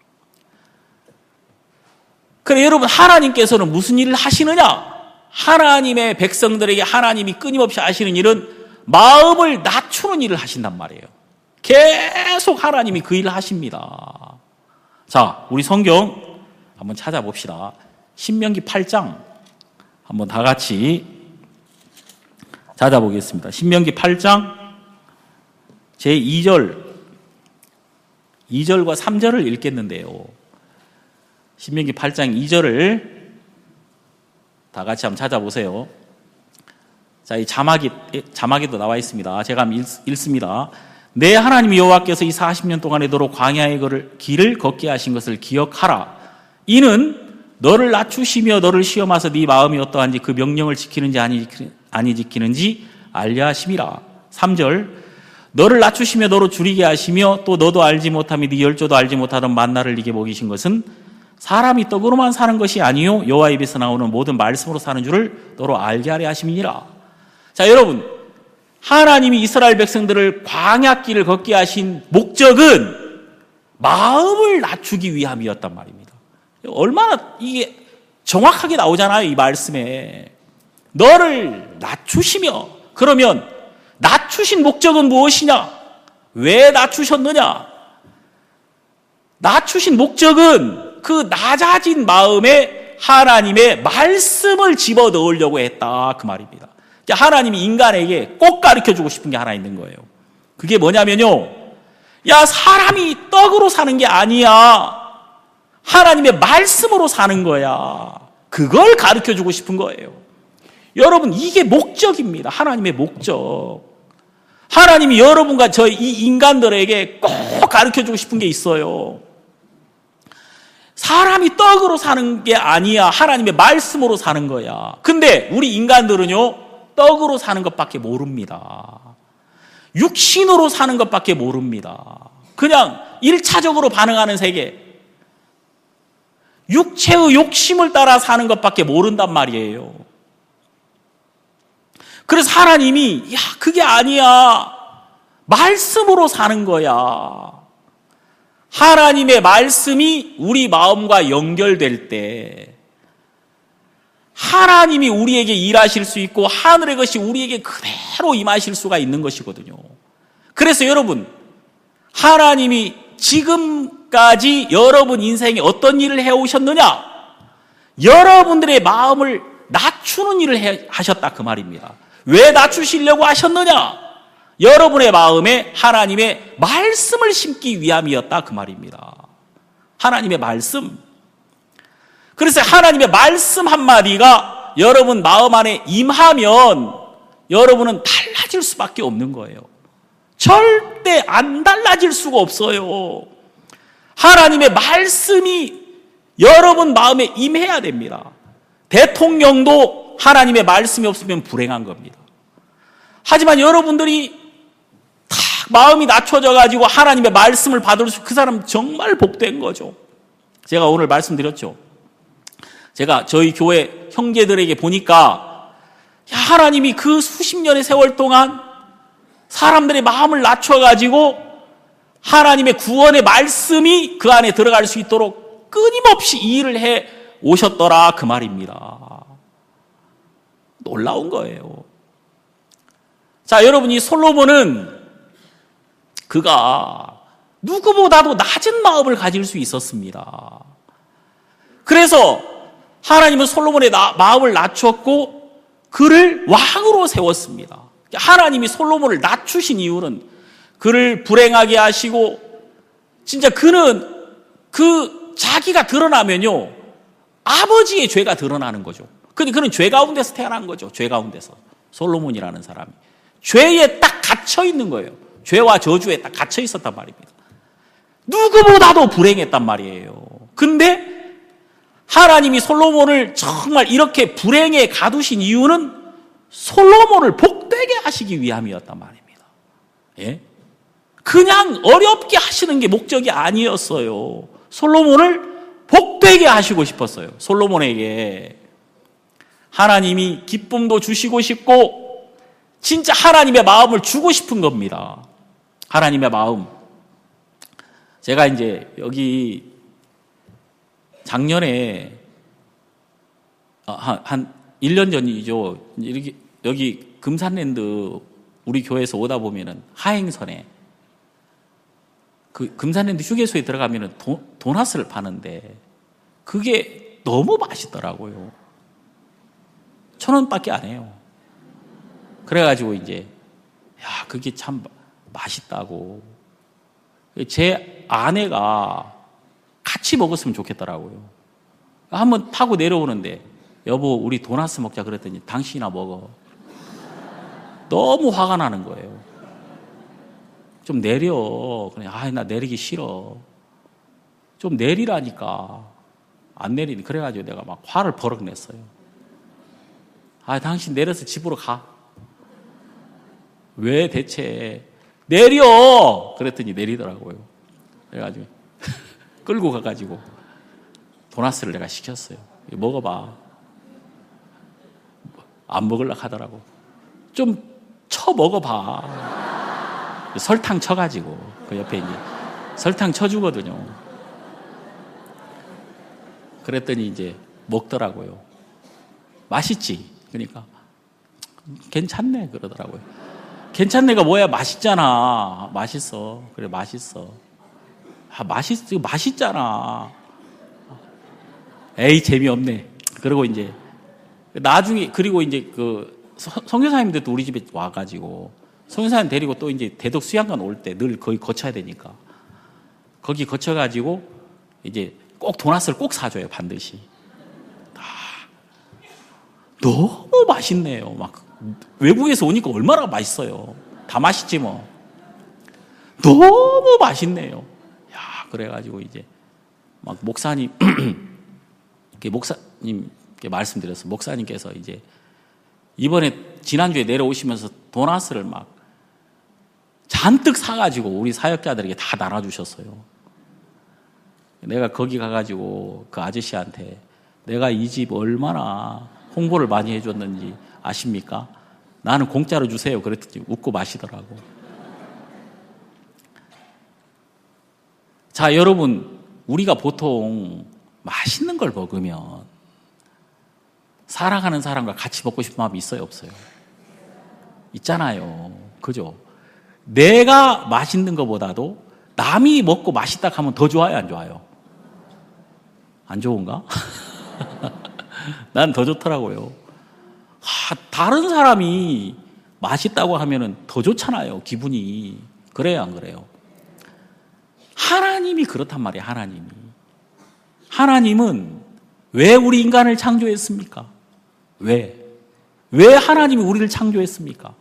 그래, 여러분, 하나님께서는 무슨 일을 하시느냐? 하나님의 백성들에게 하나님이 끊임없이 하시는 일은 마음을 낮추는 일을 하신단 말이에요. 계속 하나님이 그 일을 하십니다. 자, 우리 성경 한번 찾아봅시다. 신명기 8장 한번 다 같이 찾아보겠습니다. 신명기 8장 제2절과 3절을 읽겠는데요. 신명기 8장 2절을 다 같이 한번 찾아보세요. 자, 이 자막에도 나와 있습니다. 제가 한번 읽습니다. 내 하나님 여호와께서 이 40년 동안에도록 광야의 길을 걷게 하신 것을 기억하라. 이는 너를 낮추시며 너를 시험하사 네 마음이 어떠한지 그 명령을 지키는지 아니 지키는지 알려 하심이라. 3절 너를 낮추시며 너로 줄이게 하시며 또 너도 알지 못하며 네 열조도 알지 못하던 만나를 네게 먹이신 것은 사람이 떡으로만 사는 것이 아니요 여호와 입에서 나오는 모든 말씀으로 사는 줄을 너로 알게 하려 하심이니라. 자, 여러분, 하나님이 이스라엘 백성들을 광야길을 걷게 하신 목적은 마음을 낮추기 위함이었단 말입니다. 얼마나 이게 정확하게 나오잖아요, 이 말씀에. 너를 낮추시며. 그러면 낮추신 목적은 무엇이냐? 왜 낮추셨느냐? 낮추신 목적은 그 낮아진 마음에 하나님의 말씀을 집어넣으려고 했다, 그 말입니다. 하나님이 인간에게 꼭 가르쳐주고 싶은 게 하나 있는 거예요. 그게 뭐냐면요, 야, 사람이 떡으로 사는 게 아니야, 하나님의 말씀으로 사는 거야. 그걸 가르쳐주고 싶은 거예요. 여러분, 이게 목적입니다. 하나님의 목적. 하나님이 여러분과 저희 이 인간들에게 꼭 가르쳐주고 싶은 게 있어요. 사람이 떡으로 사는 게 아니야, 하나님의 말씀으로 사는 거야. 근데 우리 인간들은요, 떡으로 사는 것밖에 모릅니다. 육신으로 사는 것밖에 모릅니다. 그냥 1차적으로 반응하는 세계, 육체의 욕심을 따라 사는 것밖에 모른단 말이에요. 그래서 하나님이 야, 그게 아니야. 말씀으로 사는 거야. 하나님의 말씀이 우리 마음과 연결될 때 하나님이 우리에게 일하실 수 있고 하늘의 것이 우리에게 그대로 임하실 수가 있는 것이거든요. 그래서 여러분, 하나님이 지금까지 여러분 인생에 어떤 일을 해오셨느냐? 여러분들의 마음을 낮추는 일을 하셨다 그 말입니다. 왜 낮추시려고 하셨느냐? 여러분의 마음에 하나님의 말씀을 심기 위함이었다 그 말입니다. 하나님의 말씀. 그래서 하나님의 말씀 한마디가 여러분 마음 안에 임하면 여러분은 달라질 수밖에 없는 거예요. 절대 안 달라질 수가 없어요. 하나님의 말씀이 여러분 마음에 임해야 됩니다. 대통령도 하나님의 말씀이 없으면 불행한 겁니다. 하지만 여러분들이 딱 마음이 낮춰져 가지고 하나님의 말씀을 받을 수, 그 사람 정말 복된 거죠. 제가 오늘 말씀드렸죠. 제가 저희 교회 형제들에게 보니까 하나님이 그 수십 년의 세월 동안 사람들의 마음을 낮춰가지고 하나님의 구원의 말씀이 그 안에 들어갈 수 있도록 끊임없이 이 일을 해 오셨더라 그 말입니다. 놀라운 거예요. 자, 여러분, 이 솔로몬은 그가 누구보다도 낮은 마음을 가질 수 있었습니다. 그래서 하나님은 솔로몬의 마음을 낮췄고 그를 왕으로 세웠습니다. 하나님이 솔로몬을 낮추신 이유는 그를 불행하게 하시고, 진짜 그는 자기가 드러나면요 아버지의 죄가 드러나는 거죠. 근데 그는 죄 가운데서 태어난 거죠. 죄 가운데서. 솔로몬이라는 사람이 죄에 딱 갇혀 있는 거예요. 죄와 저주에 딱 갇혀 있었단 말입니다. 누구보다도 불행했단 말이에요. 근데 하나님이 솔로몬을 정말 이렇게 불행에 가두신 이유는 솔로몬을 복되게 하시기 위함이었단 말입니다. 예? 그냥 어렵게 하시는 게 목적이 아니었어요. 솔로몬을 복되게 하시고 싶었어요. 솔로몬에게 하나님이 기쁨도 주시고 싶고 진짜 하나님의 마음을 주고 싶은 겁니다. 하나님의 마음. 제가 이제 여기 작년에 한 1년 전이죠. 이렇게 여기 금산랜드 우리 교회에서 오다 보면은 하행선에 그 금산랜드 휴게소에 들어가면은 도넛을 파는데 그게 너무 맛있더라고요. 1,000원밖에 안 해요. 그래가지고 이제 야, 그게 참 맛있다고. 제 아내가 같이 먹었으면 좋겠더라고요. 한번 타고 내려오는데 여보 우리 도넛 먹자 그랬더니 당신이나 먹어. 너무 화가 나는 거예요. 좀 내려. 그냥 나 내리기 싫어. 좀 내리라니까. 안 내리니. 그래가지고 내가 막 화를 버럭 냈어요. 당신 내려서 집으로 가. 왜 대체 내려. 그랬더니 내리더라고요. 그래가지고 끌고 가가지고 도넛을 내가 시켰어요. 먹어봐. 안 먹으려고 하더라고. 좀 쳐 먹어봐. 설탕 쳐가지고 그 옆에 이제 설탕 쳐주거든요. 그랬더니 이제 먹더라고요. 맛있지? 그러니까 괜찮네 그러더라고요. 괜찮네가 뭐야? 맛있잖아. 맛있어. 그래 맛있어. 맛있잖아. 에이 재미없네. 그리고 이제 나중에 그리고 이제 그 선교사님들도 우리 집에 와가지고 선교사님 데리고 또 이제 대덕 수양관 올 때 늘 거기 거쳐야 되니까 거기 거쳐가지고 이제 꼭 도넛을 꼭 사줘요 반드시. 너무 맛있네요. 막 외국에서 오니까 얼마나 맛있어요. 다 맛있지 뭐. 너무 맛있네요. 야 그래가지고 이제 막 목사님께 말씀드렸어. 목사님께서 이제 이번에 지난주에 내려오시면서 도넛을 막 잔뜩 사가지고 우리 사역자들에게 다 나눠주셨어요. 내가 거기 가가지고 그 아저씨한테 내가 이 집 얼마나 홍보를 많이 해줬는지 아십니까? 나는 공짜로 주세요. 그랬더니 웃고 마시더라고. 자, 여러분, 우리가 보통 맛있는 걸 먹으면 사랑하는 사람과 같이 먹고 싶은 마음이 있어요, 없어요? 있잖아요. 그죠? 내가 맛있는 것보다도 남이 먹고 맛있다 하면 더 좋아요, 안 좋아요? 안 좋은가? 난 더 좋더라고요. 다른 사람이 맛있다고 하면은 더 좋잖아요, 기분이. 그래요, 안 그래요? 하나님이 그렇단 말이에요, 하나님이. 하나님은 왜 우리 인간을 창조했습니까? 왜 하나님이 우리를 창조했습니까?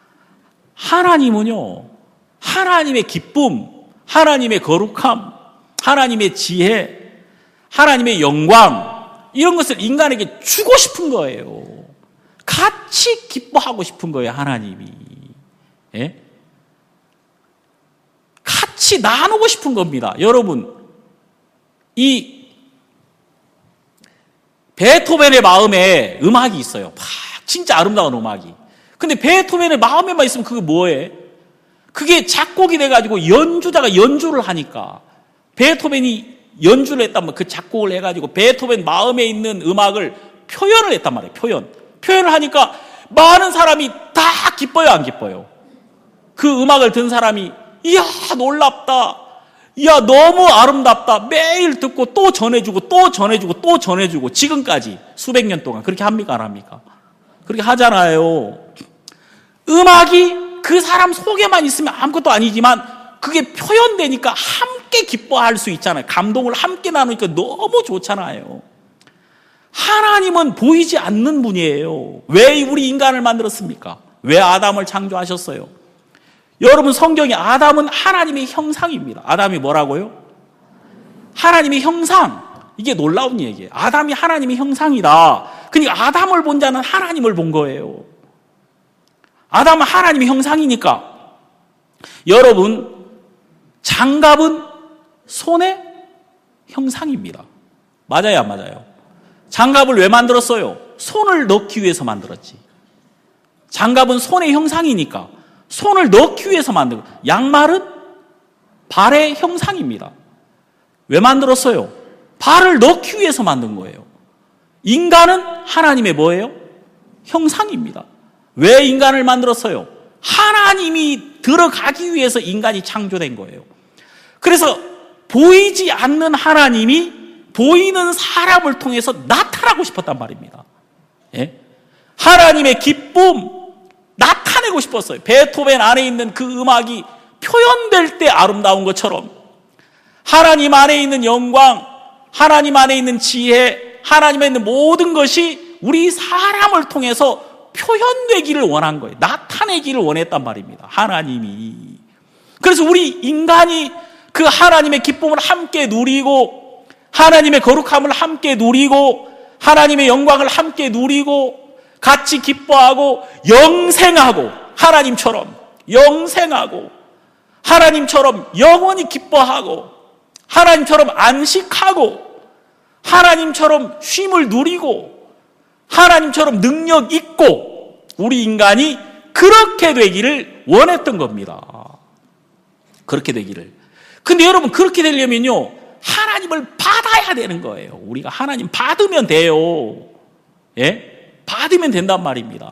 하나님은요, 하나님의 기쁨, 하나님의 거룩함, 하나님의 지혜, 하나님의 영광, 이런 것을 인간에게 주고 싶은 거예요. 같이 기뻐하고 싶은 거예요, 하나님이. 예? 같이 나누고 싶은 겁니다. 여러분, 이 베토벤의 마음에 음악이 있어요. 진짜 아름다운 음악이. 근데 베토벤의 마음에만 있으면 그게 뭐예요? 그게 작곡이 돼가지고 연주자가 연주를 하니까 베토벤이 연주를 했다면 그 작곡을 해가지고 베토벤 마음에 있는 음악을 표현을 했단 말이에요. 표현을 하니까 많은 사람이 다 기뻐요, 안 기뻐요? 그 음악을 든 사람이 이야 놀랍다, 이야 너무 아름답다, 매일 듣고 또 전해주고 또 전해주고 또 전해주고 지금까지 수백 년 동안 그렇게 합니까, 안 합니까? 그렇게 하잖아요. 음악이 그 사람 속에만 있으면 아무것도 아니지만 그게 표현되니까 함께 기뻐할 수 있잖아요. 감동을 함께 나누니까 너무 좋잖아요. 하나님은 보이지 않는 분이에요. 왜 우리 인간을 만들었습니까? 왜 아담을 창조하셨어요? 여러분, 성경에 아담은 하나님의 형상입니다. 아담이 뭐라고요? 하나님의 형상. 이게 놀라운 얘기예요. 아담이 하나님의 형상이다. 그러니까 아담을 본 자는 하나님을 본 거예요. 아담은 하나님의 형상이니까. 여러분, 장갑은 손의 형상입니다. 맞아요, 안 맞아요? 장갑을 왜 만들었어요? 손을 넣기 위해서 만들었지. 장갑은 손의 형상이니까 손을 넣기 위해서 만든 거예요. 양말은 발의 형상입니다. 왜 만들었어요? 발을 넣기 위해서 만든 거예요. 인간은 하나님의 뭐예요? 형상입니다. 왜 인간을 만들었어요? 하나님이 들어가기 위해서 인간이 창조된 거예요. 그래서 보이지 않는 하나님이 보이는 사람을 통해서 나타나고 싶었단 말입니다. 예? 하나님의 기쁨 나타내고 싶었어요. 베토벤 안에 있는 그 음악이 표현될 때 아름다운 것처럼 하나님 안에 있는 영광, 하나님 안에 있는 지혜, 하나님 안에 있는 모든 것이 우리 사람을 통해서 표현되기를 원한 거예요. 나타내기를 원했단 말입니다. 하나님이. 그래서 우리 인간이 그 하나님의 기쁨을 함께 누리고 하나님의 거룩함을 함께 누리고 하나님의 영광을 함께 누리고 같이 기뻐하고 영생하고 하나님처럼 영생하고 하나님처럼 영원히 기뻐하고 하나님처럼 안식하고 하나님처럼 쉼을 누리고 하나님처럼 능력 있고 우리 인간이 그렇게 되기를 원했던 겁니다. 그렇게 되기를. 근데 여러분 그렇게 되려면요 하나님을 받아야 되는 거예요. 우리가 하나님 받으면 돼요. 예? 받으면 된단 말입니다.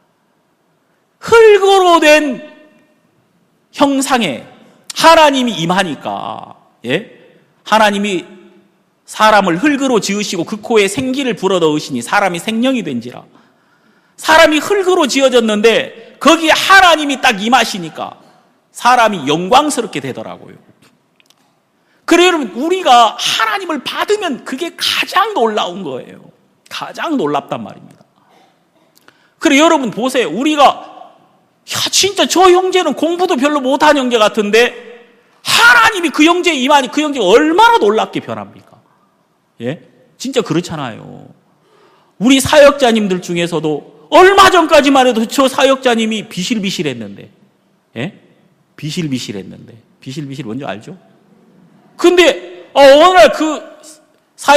흙으로 된 형상에 하나님이 임하니까 예? 하나님이 사람을 흙으로 지으시고 그 코에 생기를 불어넣으시니 사람이 생명이 된지라. 사람이 흙으로 지어졌는데 거기에 하나님이 딱 임하시니까 사람이 영광스럽게 되더라고요. 그래 여러분 우리가 하나님을 받으면 그게 가장 놀라운 거예요. 가장 놀랍단 말입니다. 그래 여러분 보세요. 우리가 진짜 저 형제는 공부도 별로 못한 형제 같은데 하나님이 그 형제에 임하니 그 형제가 얼마나 놀랍게 변합니까? 예? 진짜 그렇잖아요. 우리 사역자님들 중에서도 얼마 전까지만 해도 저 사역자님이 비실비실했는데 예? 비실비실했는데 비실비실 뭔지 알죠? 근데 어느 날 그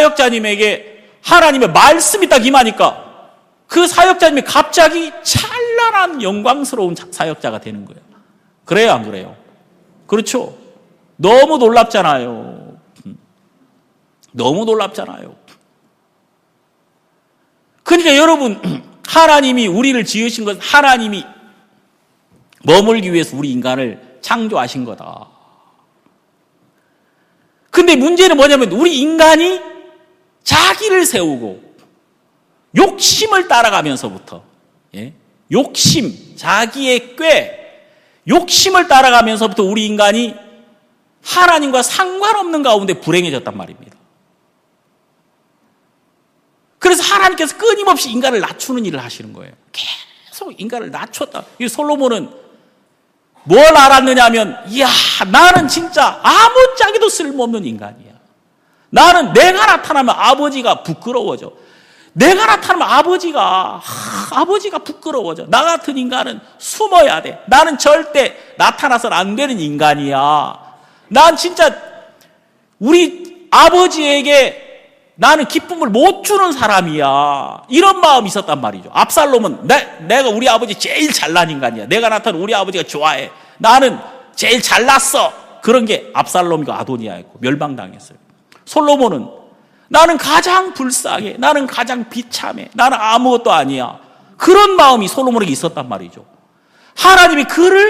사역자님에게 하나님의 말씀이 딱 임하니까 그 사역자님이 갑자기 찬란한 영광스러운 사역자가 되는 거예요. 그래요, 안 그래요? 그렇죠? 너무 놀랍잖아요. 너무 놀랍잖아요. 그러니까 여러분, 하나님이 우리를 지으신 것, 하나님이 머물기 위해서 우리 인간을 창조하신 거다. 근데 문제는 뭐냐면 우리 인간이 자기를 세우고 욕심을 따라가면서부터, 욕심, 자기의 욕심을 따라가면서부터 우리 인간이 하나님과 상관없는 가운데 불행해졌단 말입니다. 그래서 하나님께서 끊임없이 인간을 낮추는 일을 하시는 거예요. 계속 인간을 낮췄다. 이 솔로몬은 뭘 알았느냐 하면, 이야, 나는 진짜 아무짝에도 쓸모없는 인간이야. 나는 내가 나타나면 아버지가 부끄러워져. 내가 나타나면 아버지가 부끄러워져. 나 같은 인간은 숨어야 돼. 나는 절대 나타나서는 안 되는 인간이야. 난 진짜 우리 아버지에게 나는 기쁨을 못 주는 사람이야. 이런 마음이 있었단 말이죠. 압살롬은 내가 우리 아버지 제일 잘난 인간이야. 내가 나타나면 우리 아버지가 좋아해. 나는 제일 잘났어. 그런 게 압살롬이고 아도니아였고 멸망당했어요. 솔로몬은 나는 가장 불쌍해. 나는 가장 비참해. 나는 아무것도 아니야. 그런 마음이 솔로몬에게 있었단 말이죠. 하나님이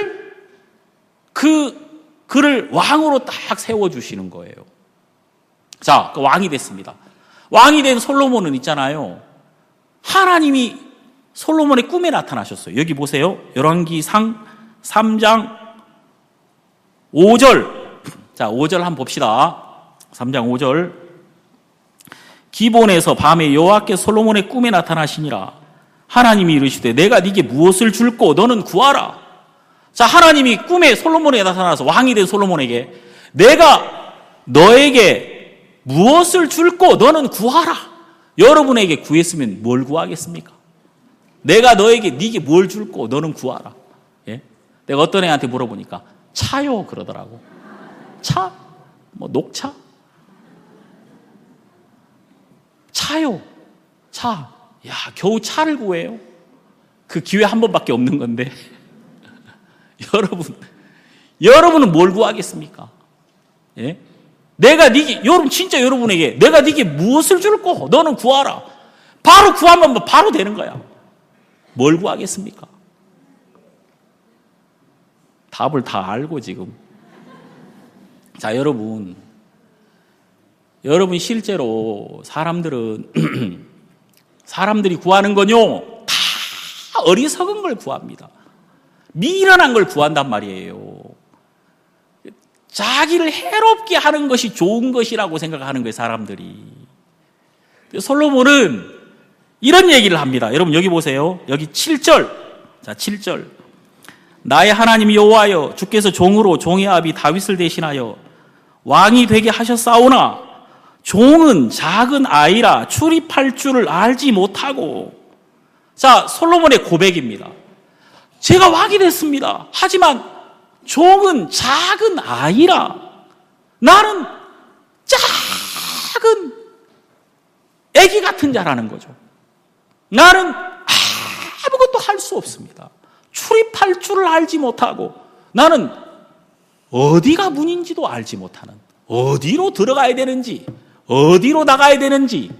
그를 왕으로 딱 세워주시는 거예요. 자, 왕이 됐습니다. 왕이 된 솔로몬은 있잖아요. 하나님이 솔로몬의 꿈에 나타나셨어요. 여기 보세요. 열왕기상 3장 5절. 자, 5절 한번 봅시다. 3장 5절. 기본에서 밤에 여호와께서 솔로몬의 꿈에 나타나시니라. 하나님이 이르시되 내가 네게 무엇을 줄꼬 너는 구하라. 자, 하나님이 꿈에 솔로몬에게 나타나서 왕이 된 솔로몬에게 내가 너에게 무엇을 줄꼬 너는 구하라. 여러분에게 구했으면 뭘 구하겠습니까? 내가 네게 뭘 줄꼬 너는 구하라. 예? 내가 어떤 애한테 물어보니까 차요 그러더라고. 차? 뭐 녹차? 차요. 차. 야, 겨우 차를 구해요? 그 기회 한 번밖에 없는 건데. 여러분은 뭘 구하겠습니까? 예? 여러분 진짜 여러분에게 내가 네게 무엇을 줄꼬 너는 구하라. 바로 구하면 바로 되는 거야. 뭘 구하겠습니까? 답을 다 알고 지금. 자, 여러분 실제로 사람들이 구하는 건요, 다 어리석은 걸 구합니다. 미련한 걸 구한단 말이에요. 자기를 해롭게 하는 것이 좋은 것이라고 생각하는 거예요, 사람들이. 솔로몬은 이런 얘기를 합니다. 여러분 여기 보세요. 여기 7절. 자, 7절. 나의 하나님 여호와여, 주께서 종으로 종의 아비 다윗을 대신하여 왕이 되게 하셨사오나 종은 작은 아이라 출입할 줄을 알지 못하고. 자, 솔로몬의 고백입니다. 제가 왕이 됐습니다. 하지만 종은 작은 아이라, 나는 작은 애기 같은 자라는 거죠. 나는 아무것도 할 수 없습니다. 출입할 줄을 알지 못하고, 나는 어디가 문인지도 알지 못하는, 어디로 들어가야 되는지, 어디로 나가야 되는지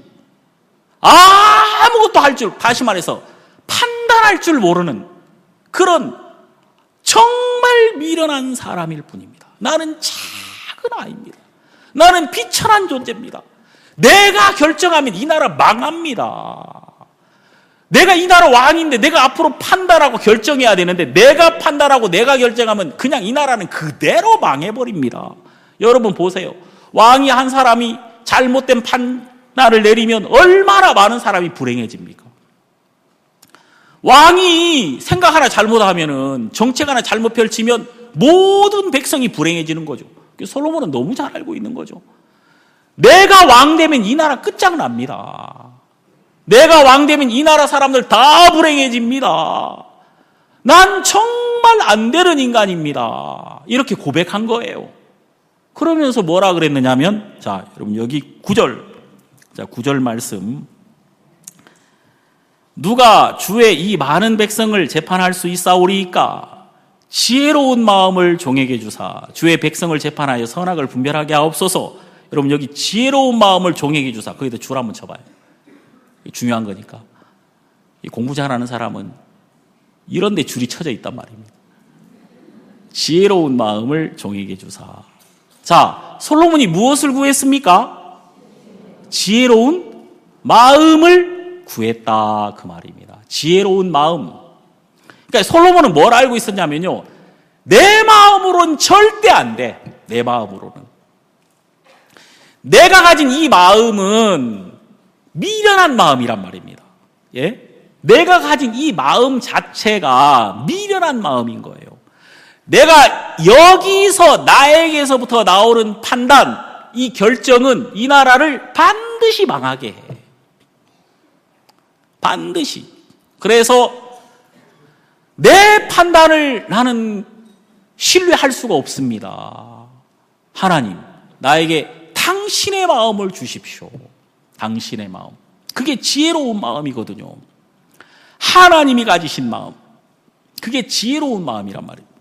아무것도 다시 말해서 판단할 줄 모르는 그런 정말 미련한 사람일 뿐입니다. 나는 작은 아이입니다. 나는 비천한 존재입니다. 내가 결정하면 이 나라 망합니다. 내가 이 나라 왕인데 내가 앞으로 판단하고 결정해야 되는데, 내가 판단하고 내가 결정하면 그냥 이 나라는 그대로 망해버립니다. 여러분 보세요. 왕이 한 사람이 잘못된 판단을 내리면 얼마나 많은 사람이 불행해집니까? 왕이 생각 하나 잘못하면은, 정책 하나 잘못 펼치면 모든 백성이 불행해지는 거죠. 솔로몬은 너무 잘 알고 있는 거죠. 내가 왕 되면 이 나라 끝장납니다. 내가 왕 되면 이 나라 사람들 다 불행해집니다. 난 정말 안 되는 인간입니다. 이렇게 고백한 거예요. 그러면서 뭐라 그랬느냐면, 자, 여러분 여기 9절. 자, 9절 말씀. 누가 주의 이 많은 백성을 재판할 수 있사오리이까? 지혜로운 마음을 종에게 주사 주의 백성을 재판하여 선악을 분별하게 하옵소서. 여러분 여기 지혜로운 마음을 종에게 주사, 거기다 줄 한번 쳐봐요. 중요한 거니까. 공부 잘하는 사람은 이런 데 줄이 쳐져 있단 말입니다. 지혜로운 마음을 종에게 주사. 자, 솔로몬이 무엇을 구했습니까? 지혜로운 마음을 구했다, 그 말입니다. 지혜로운 마음. 그러니까 솔로몬은 뭘 알고 있었냐면요, 내 마음으로는 절대 안 돼. 내 마음으로는. 내가 가진 이 마음은 미련한 마음이란 말입니다. 예? 내가 가진 이 마음 자체가 미련한 마음인 거예요. 내가 여기서 나에게서부터 나오는 판단, 이 결정은 이 나라를 반드시 망하게 해. 반드시. 그래서 내 판단을 나는 신뢰할 수가 없습니다. 하나님, 나에게 당신의 마음을 주십시오. 당신의 마음. 그게 지혜로운 마음이거든요. 하나님이 가지신 마음. 그게 지혜로운 마음이란 말이에요.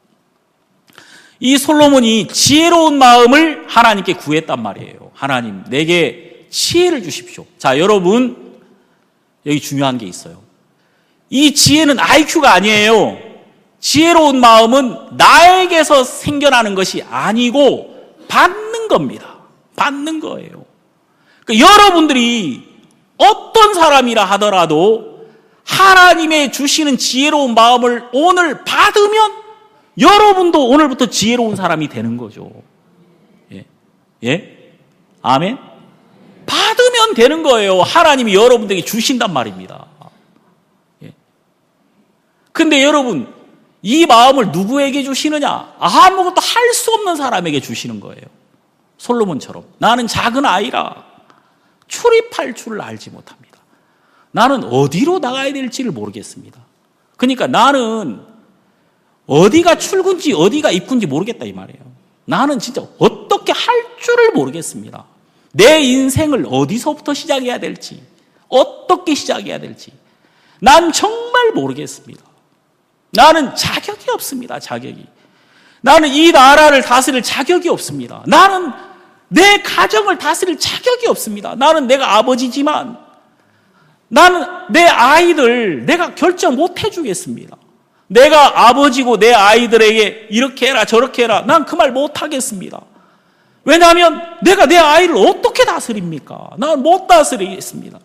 이 솔로몬이 지혜로운 마음을 하나님께 구했단 말이에요. 하나님, 내게 지혜를 주십시오. 자, 여러분, 여기 중요한 게 있어요. 이 지혜는 IQ가 아니에요. 지혜로운 마음은 나에게서 생겨나는 것이 아니고 받는 겁니다. 받는 거예요. 그러니까 여러분들이 어떤 사람이라 하더라도 하나님의 주시는 지혜로운 마음을 오늘 받으면 여러분도 오늘부터 지혜로운 사람이 되는 거죠. 예? 예? 아멘? 받으면 되는 거예요. 하나님이 여러분들에게 주신단 말입니다. 예. 근데 여러분, 이 마음을 누구에게 주시느냐? 아무것도 할 수 없는 사람에게 주시는 거예요. 솔로몬처럼. 나는 작은 아이라 출입할 줄을 알지 못합니다. 나는 어디로 나가야 될지를 모르겠습니다. 그러니까 나는 어디가 출구인지 어디가 입구인지 모르겠다 이 말이에요. 나는 진짜 어떻게 할 줄을 모르겠습니다. 내 인생을 어디서부터 시작해야 될지, 어떻게 시작해야 될지 난 정말 모르겠습니다. 나는 자격이 없습니다. 자격이. 나는 이 나라를 다스릴 자격이 없습니다. 나는 내 가정을 다스릴 자격이 없습니다. 나는 내가 아버지지만 나는 내 아이들 내가 결정 못 해주겠습니다. 내가 아버지고 내 아이들에게 이렇게 해라 저렇게 해라 난 그 말 못 하겠습니다. 왜냐하면 내가 내 아이를 어떻게 다스립니까? 나는 못 다스리겠습니다.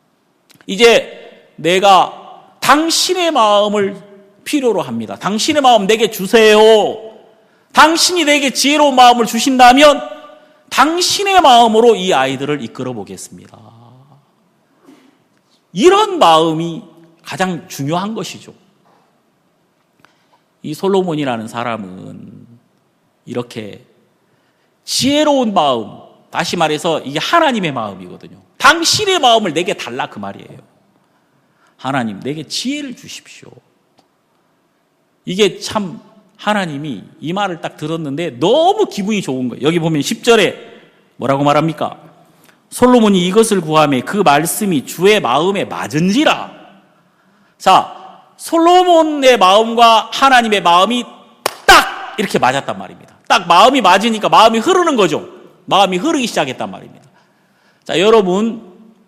이제 내가 당신의 마음을 필요로 합니다. 당신의 마음 내게 주세요. 당신이 내게 지혜로운 마음을 주신다면 당신의 마음으로 이 아이들을 이끌어 보겠습니다. 이런 마음이 가장 중요한 것이죠. 이 솔로몬이라는 사람은 이렇게 지혜로운 마음, 다시 말해서 이게 하나님의 마음이거든요. 당신의 마음을 내게 달라 그 말이에요. 하나님, 내게 지혜를 주십시오. 이게 참 하나님이 이 말을 딱 들었는데 너무 기분이 좋은 거예요. 여기 보면 10절에 뭐라고 말합니까? 솔로몬이 이것을 구하매 그 말씀이 주의 마음에 맞은지라. 자, 솔로몬의 마음과 하나님의 마음이 딱 이렇게 맞았단 말입니다. 딱 마음이 맞으니까 마음이 흐르는 거죠. 마음이 흐르기 시작했단 말입니다. 자, 여러분,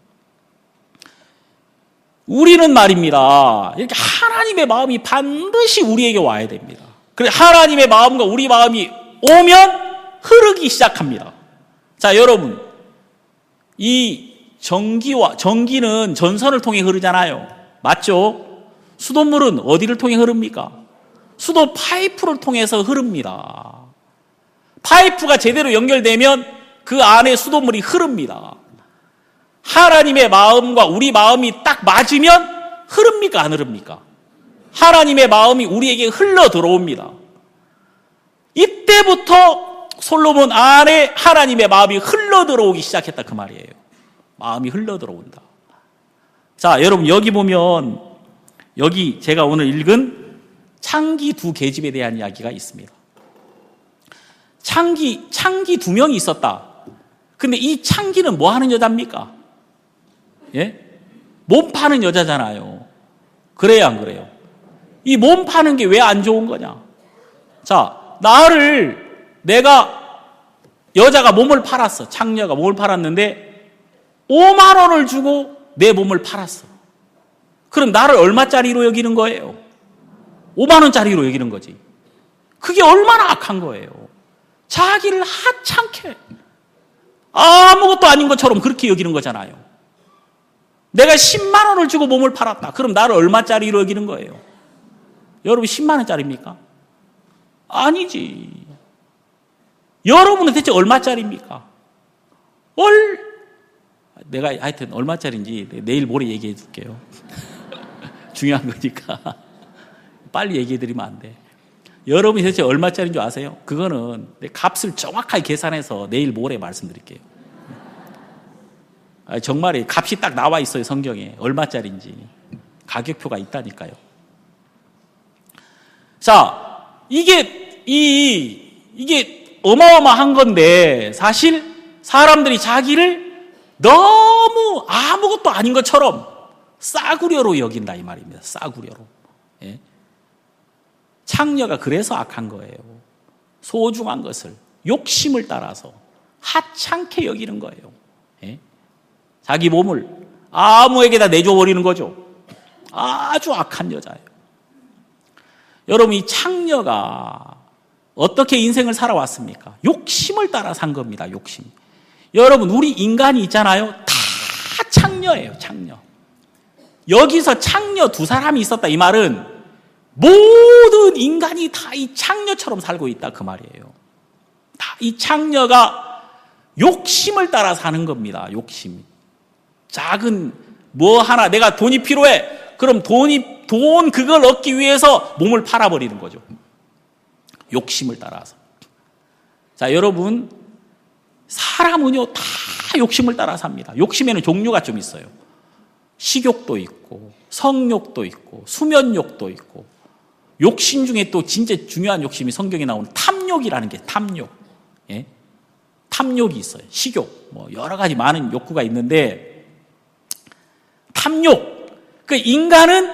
우리는 말입니다. 이렇게 하나님의 마음이 반드시 우리에게 와야 됩니다. 그래서 하나님의 마음과 우리 마음이 오면 흐르기 시작합니다. 자, 여러분, 이 전기는 전선을 통해 흐르잖아요. 맞죠? 수돗물은 어디를 통해 흐릅니까? 수도 파이프를 통해서 흐릅니다. 파이프가 제대로 연결되면 그 안에 수돗물이 흐릅니다. 하나님의 마음과 우리 마음이 딱 맞으면 흐릅니까? 안 흐릅니까? 하나님의 마음이 우리에게 흘러 들어옵니다. 이때부터 솔로몬 안에 하나님의 마음이 흘러 들어오기 시작했다 그 말이에요. 마음이 흘러 들어온다. 자, 여러분 여기 보면 여기 제가 오늘 읽은 창기 두 계집에 대한 이야기가 있습니다. 창기 두 명이 있었다. 근데 이 창기는 뭐 하는 여자입니까? 예? 몸 파는 여자잖아요. 그래요, 안 그래요? 이 몸 파는 게 왜 안 좋은 거냐? 자, 여자가 몸을 팔았어. 창녀가 몸을 팔았는데 5만 원을 주고 내 몸을 팔았어. 그럼 나를 얼마짜리로 여기는 거예요? 5만 원짜리로 여기는 거지. 그게 얼마나 악한 거예요. 자기를 하찮게 아무것도 아닌 것처럼 그렇게 여기는 거잖아요. 내가 10만 원을 주고 몸을 팔았다. 그럼 나를 얼마짜리로 여기는 거예요? 여러분 10만 원짜리입니까? 아니지. 여러분은 대체 얼마짜리입니까? 내가 하여튼 얼마짜리인지 내일 모레 얘기해 줄게요. 중요한 거니까. 빨리 얘기해 드리면 안 돼. 여러분이 대체 얼마짜리인 줄 아세요? 그거는 값을 정확하게 계산해서 내일 모레 말씀드릴게요. 정말이 값이 딱 나와 있어요, 성경에. 얼마짜리인지. 가격표가 있다니까요. 자, 이게 어마어마한 건데, 사실 사람들이 자기를 너무 아무것도 아닌 것처럼 싸구려로 여긴다, 이 말입니다. 싸구려로. 예? 창녀가 그래서 악한 거예요. 소중한 것을 욕심을 따라서 하찮게 여기는 거예요. 예? 자기 몸을 아무에게나 내줘버리는 거죠. 아주 악한 여자예요. 여러분, 이 창녀가 어떻게 인생을 살아왔습니까? 욕심을 따라 산 겁니다. 욕심. 여러분, 우리 인간이 있잖아요. 다 창녀예요. 창녀. 여기서 창녀 두 사람이 있었다, 이 말은 모든 인간이 다 이 창녀처럼 살고 있다, 그 말이에요. 다 이 창녀가 욕심을 따라 사는 겁니다. 욕심. 작은 뭐 하나, 내가 돈이 필요해. 그럼 돈 그걸 얻기 위해서 몸을 팔아버리는 거죠. 욕심을 따라서. 자, 여러분, 사람은요 다 욕심을 따라 삽니다. 욕심에는 종류가 좀 있어요. 식욕도 있고 성욕도 있고 수면욕도 있고, 욕심 중에 또 진짜 중요한 욕심이 성경에 나오는 탐욕이라는 게 탐욕. 예? 탐욕이 있어요. 식욕, 뭐 여러 가지 많은 욕구가 있는데, 탐욕. 그 인간은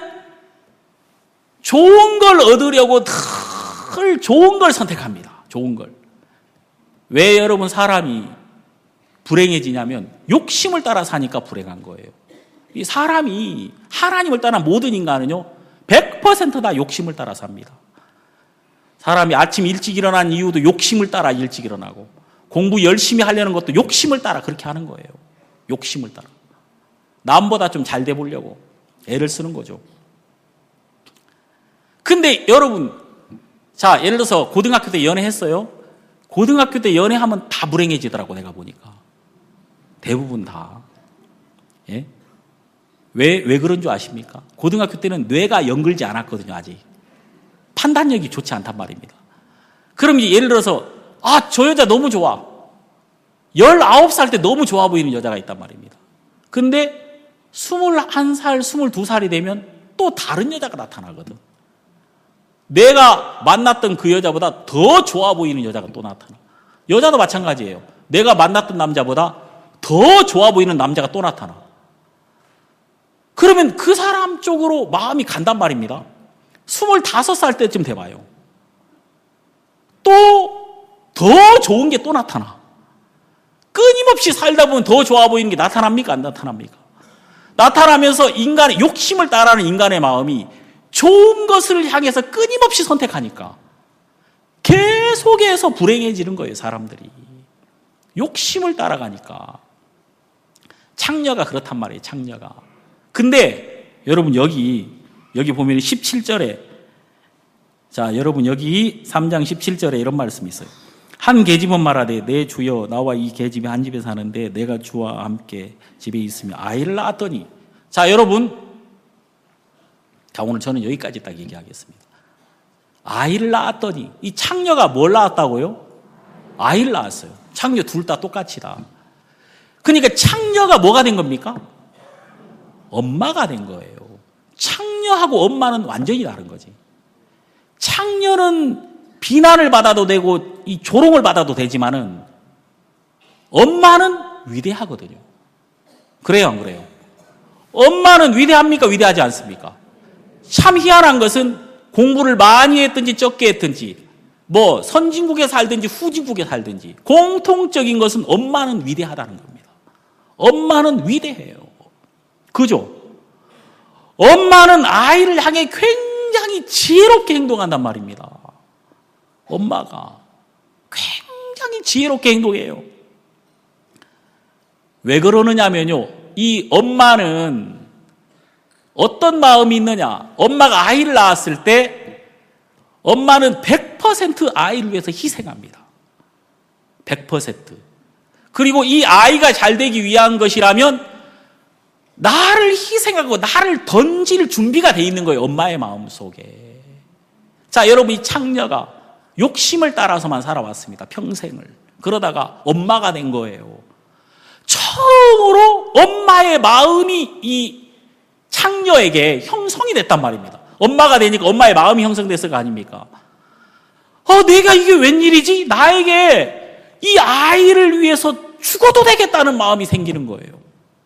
좋은 걸 얻으려고 늘 좋은 걸 선택합니다. 좋은 걸. 왜 여러분 사람이 불행해지냐면 욕심을 따라 사니까 불행한 거예요. 이 사람이 하나님을 따라 모든 인간은요 100% 다 욕심을 따라 삽니다. 사람이 아침 일찍 일어난 이유도 욕심을 따라 일찍 일어나고, 공부 열심히 하려는 것도 욕심을 따라 그렇게 하는 거예요. 욕심을 따라. 남보다 좀 잘 돼 보려고 애를 쓰는 거죠. 근데 여러분, 자, 예를 들어서 고등학교 때 연애했어요. 고등학교 때 연애하면 다 불행해지더라고, 내가 보니까. 대부분 다. 예? 왜 그런 줄 아십니까? 고등학교 때는 뇌가 연글지 않았거든요, 아직. 판단력이 좋지 않단 말입니다. 그럼 이제 예를 들어서, 저 여자 너무 좋아. 19살 때 너무 좋아 보이는 여자가 있단 말입니다. 근데 21살, 22살이 되면 또 다른 여자가 나타나거든. 내가 만났던 그 여자보다 더 좋아 보이는 여자가 또 나타나. 여자도 마찬가지예요. 내가 만났던 남자보다 더 좋아 보이는 남자가 또 나타나. 그러면 그 사람 쪽으로 마음이 간단 말입니다. 25살 때쯤 돼봐요. 또 더 좋은 게 또 나타나. 끊임없이 살다 보면 더 좋아 보이는 게 나타납니까? 안 나타납니까? 나타나면서 인간의 욕심을 따라하는 인간의 마음이 좋은 것을 향해서 끊임없이 선택하니까 계속해서 불행해지는 거예요, 사람들이. 욕심을 따라가니까. 창녀가 그렇단 말이에요, 창녀가. 근데 여러분 여기 보면 17절에, 자, 여러분 여기 3장 17절에 이런 말씀이 있어요. 한 계집은 말하되 내 주여 나와 이 계집이 한 집에 사는데 내가 주와 함께 집에 있으며 아이를 낳았더니. 자, 여러분, 자, 오늘 저는 여기까지 딱 얘기하겠습니다. 아이를 낳았더니, 이 창녀가 뭘 낳았다고요? 아이를 낳았어요. 창녀 둘 다 똑같이다. 그러니까 창녀가 뭐가 된 겁니까? 엄마가 된 거예요. 창녀하고 엄마는 완전히 다른 거지. 창녀는 비난을 받아도 되고 이 조롱을 받아도 되지만은 엄마는 위대하거든요. 그래요, 안 그래요? 엄마는 위대합니까? 위대하지 않습니까? 참 희한한 것은 공부를 많이 했든지 적게 했든지 뭐 선진국에 살든지 후진국에 살든지 공통적인 것은 엄마는 위대하다는 겁니다. 엄마는 위대해요. 그죠? 엄마는 아이를 향해 굉장히 지혜롭게 행동한단 말입니다. 엄마가 굉장히 지혜롭게 행동해요. 왜 그러느냐면요, 이 엄마는 어떤 마음이 있느냐? 엄마가 아이를 낳았을 때 엄마는 100% 아이를 위해서 희생합니다. 100%. 그리고 이 아이가 잘 되기 위한 것이라면 나를 희생하고 나를 던질 준비가 돼 있는 거예요. 엄마의 마음속에. 자, 여러분, 이 창녀가 욕심을 따라서만 살아왔습니다. 평생을. 그러다가 엄마가 된 거예요. 처음으로 엄마의 마음이 이 창녀에게 형성이 됐단 말입니다. 엄마가 되니까 엄마의 마음이 형성됐을 거 아닙니까? 내가 이게 웬일이지? 나에게 이 아이를 위해서 죽어도 되겠다는 마음이 생기는 거예요.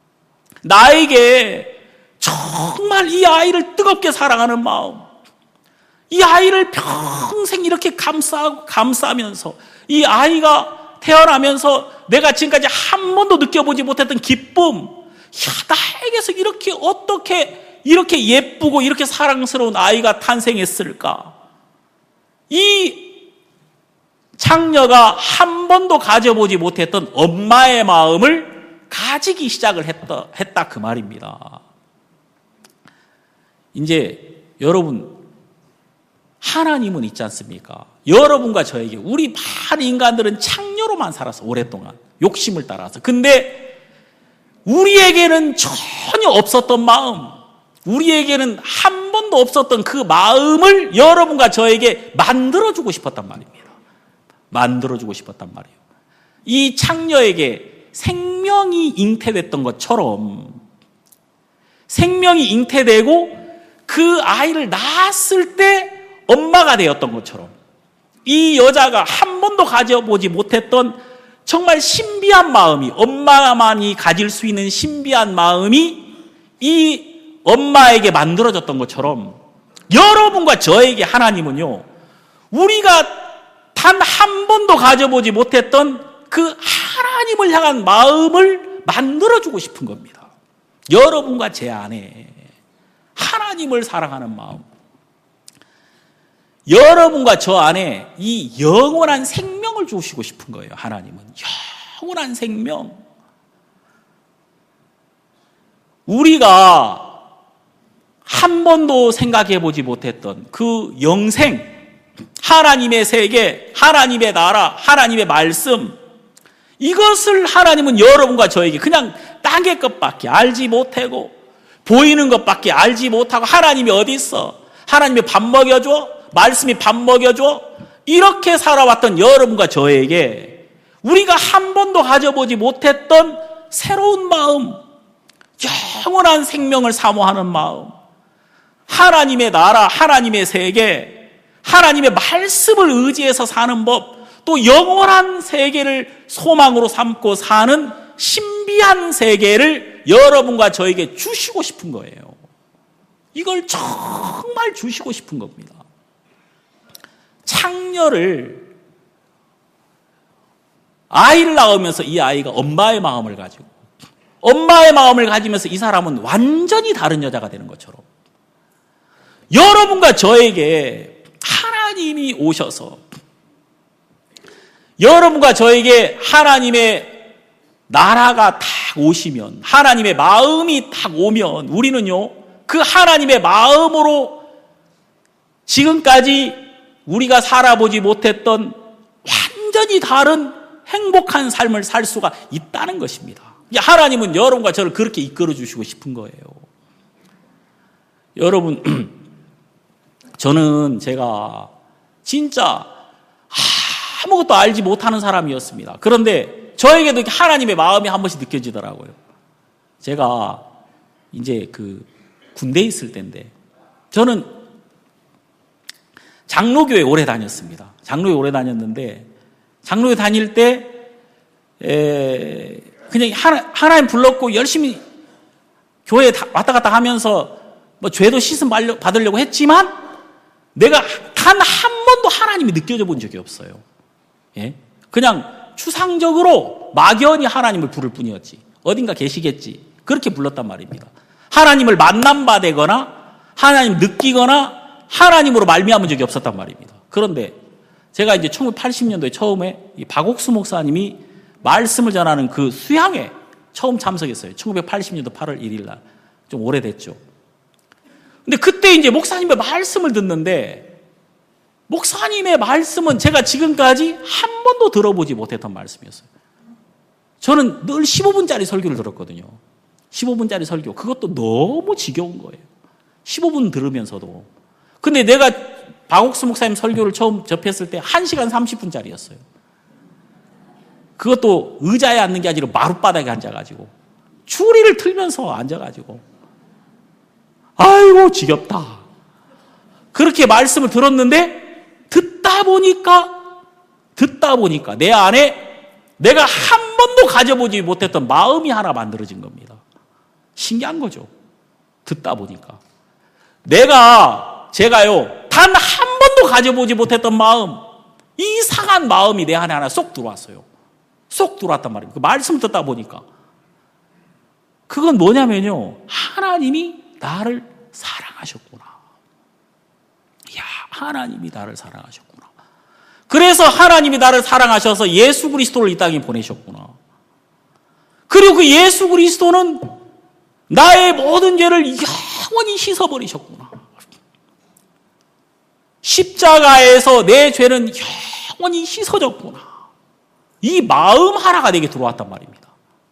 나에게 정말 이 아이를 뜨겁게 사랑하는 마음, 이 아이를 평생 이렇게 감싸면서 이 아이가 태어나면서 내가 지금까지 한 번도 느껴보지 못했던 기쁨, 나에게서 어떻게 이렇게 예쁘고 이렇게 사랑스러운 아이가 탄생했을까? 이 창녀가 한 번도 가져보지 못했던 엄마의 마음을 가지기 시작을 했다 그 말입니다. 이제 여러분, 하나님은 있지 않습니까? 여러분과 저에게, 우리 많은 인간들은 창녀로만 살아서 오랫동안 욕심을 따라서. 근데 우리에게는 전혀 없었던 마음, 우리에게는 한 번도 없었던 그 마음을 여러분과 저에게 만들어주고 싶었단 말입니다. 만들어주고 싶었단 말이에요. 이 창녀에게 생명이 잉태됐던 것처럼, 생명이 잉태되고 그 아이를 낳았을 때 엄마가 되었던 것처럼, 이 여자가 한 번도 가져보지 못했던 정말 신비한 마음이, 엄마만이 가질 수 있는 신비한 마음이 이 엄마에게 만들어졌던 것처럼, 여러분과 저에게 하나님은요, 우리가 단 한 번도 가져보지 못했던 그 하나님을 향한 마음을 만들어주고 싶은 겁니다. 여러분과 제 안에 하나님을 사랑하는 마음, 여러분과 저 안에 이 영원한 생명을 주시고 싶은 거예요. 하나님은 영원한 생명. 우리가 한 번도 생각해보지 못했던 그 영생, 하나님의 세계, 하나님의 나라, 하나님의 말씀, 이것을 하나님은 여러분과 저에게 그냥 땅의 것밖에 알지 못하고, 보이는 것밖에 알지 못하고, 하나님이 어디 있어? 하나님이 밥 먹여줘? 말씀이 밥 먹여줘? 이렇게 살아왔던 여러분과 저에게 우리가 한 번도 가져보지 못했던 새로운 마음, 영원한 생명을 사모하는 마음, 하나님의 나라, 하나님의 세계, 하나님의 말씀을 의지해서 사는 법, 또 영원한 세계를 소망으로 삼고 사는 신비한 세계를 여러분과 저에게 주시고 싶은 거예요. 이걸 정말 주시고 싶은 겁니다. 창녀를, 아이를 낳으면서 이 아이가 엄마의 마음을 가지고, 엄마의 마음을 가지면서 이 사람은 완전히 다른 여자가 되는 것처럼, 여러분과 저에게 하나님이 오셔서, 여러분과 저에게 하나님의 나라가 딱 오시면, 하나님의 마음이 딱 오면, 우리는요, 그 하나님의 마음으로 지금까지 우리가 살아보지 못했던 완전히 다른 행복한 삶을 살 수가 있다는 것입니다. 하나님은 여러분과 저를 그렇게 이끌어 주시고 싶은 거예요. 여러분, 저는 제가 진짜 아무것도 알지 못하는 사람이었습니다. 그런데 저에게도 하나님의 마음이 한 번씩 느껴지더라고요. 제가 이제 군대에 있을 때인데, 저는 장로교회 오래 다녔습니다. 장로교회 오래 다녔는데, 장로교회 다닐 때 그냥 하나님 불렀고 열심히 교회 왔다 갔다 하면서 뭐 죄도 씻음 받으려고 했지만 내가 단 한 번도 하나님이 느껴져 본 적이 없어요. 예? 그냥 추상적으로 막연히 하나님을 부를 뿐이었지. 어딘가 계시겠지. 그렇게 불렀단 말입니다. 하나님을 만남받거나 하나님 느끼거나 하나님으로 말미암은 적이 없었단 말입니다. 그런데 제가 이제 1980년도에 처음에 이 박옥수 목사님이 말씀을 전하는 그 수양회 처음 참석했어요. 1980년도 8월 1일 날. 좀 오래됐죠. 근데 그때 이제 목사님의 말씀을 듣는데 목사님의 말씀은 제가 지금까지 한 번도 들어보지 못했던 말씀이었어요. 저는 늘 15분짜리 설교를 들었거든요. 15분짜리 설교. 그것도 너무 지겨운 거예요. 15분 들으면서도. 근데 내가 박옥수 목사님 설교를 처음 접했을 때 1시간 30분짜리였어요. 그것도 의자에 앉는 게 아니라 마룻바닥에 앉아가지고 추리를 틀면서 앉아가지고 아이고 지겹다. 그렇게 말씀을 들었는데 듣다 보니까 내 안에 내가 한 번도 가져보지 못했던 마음이 하나 만들어진 겁니다. 신기한 거죠. 듣다 보니까. 제가요, 단 한 번도 가져보지 못했던 마음, 이상한 마음이 내 안에 하나 쏙 들어왔어요. 쏙 들어왔단 말입니다. 그 말씀을 듣다 보니까. 그건 뭐냐면요, 하나님이 나를 사랑하셨구나. 이야, 하나님이 나를 사랑하셨구나. 그래서 하나님이 나를 사랑하셔서 예수 그리스도를 이 땅에 보내셨구나. 그리고 그 예수 그리스도는 나의 모든 죄를 영원히 씻어버리셨구나. 십자가에서 내 죄는 영원히 씻어졌구나. 이 마음 하나가 내게 들어왔단 말입니다.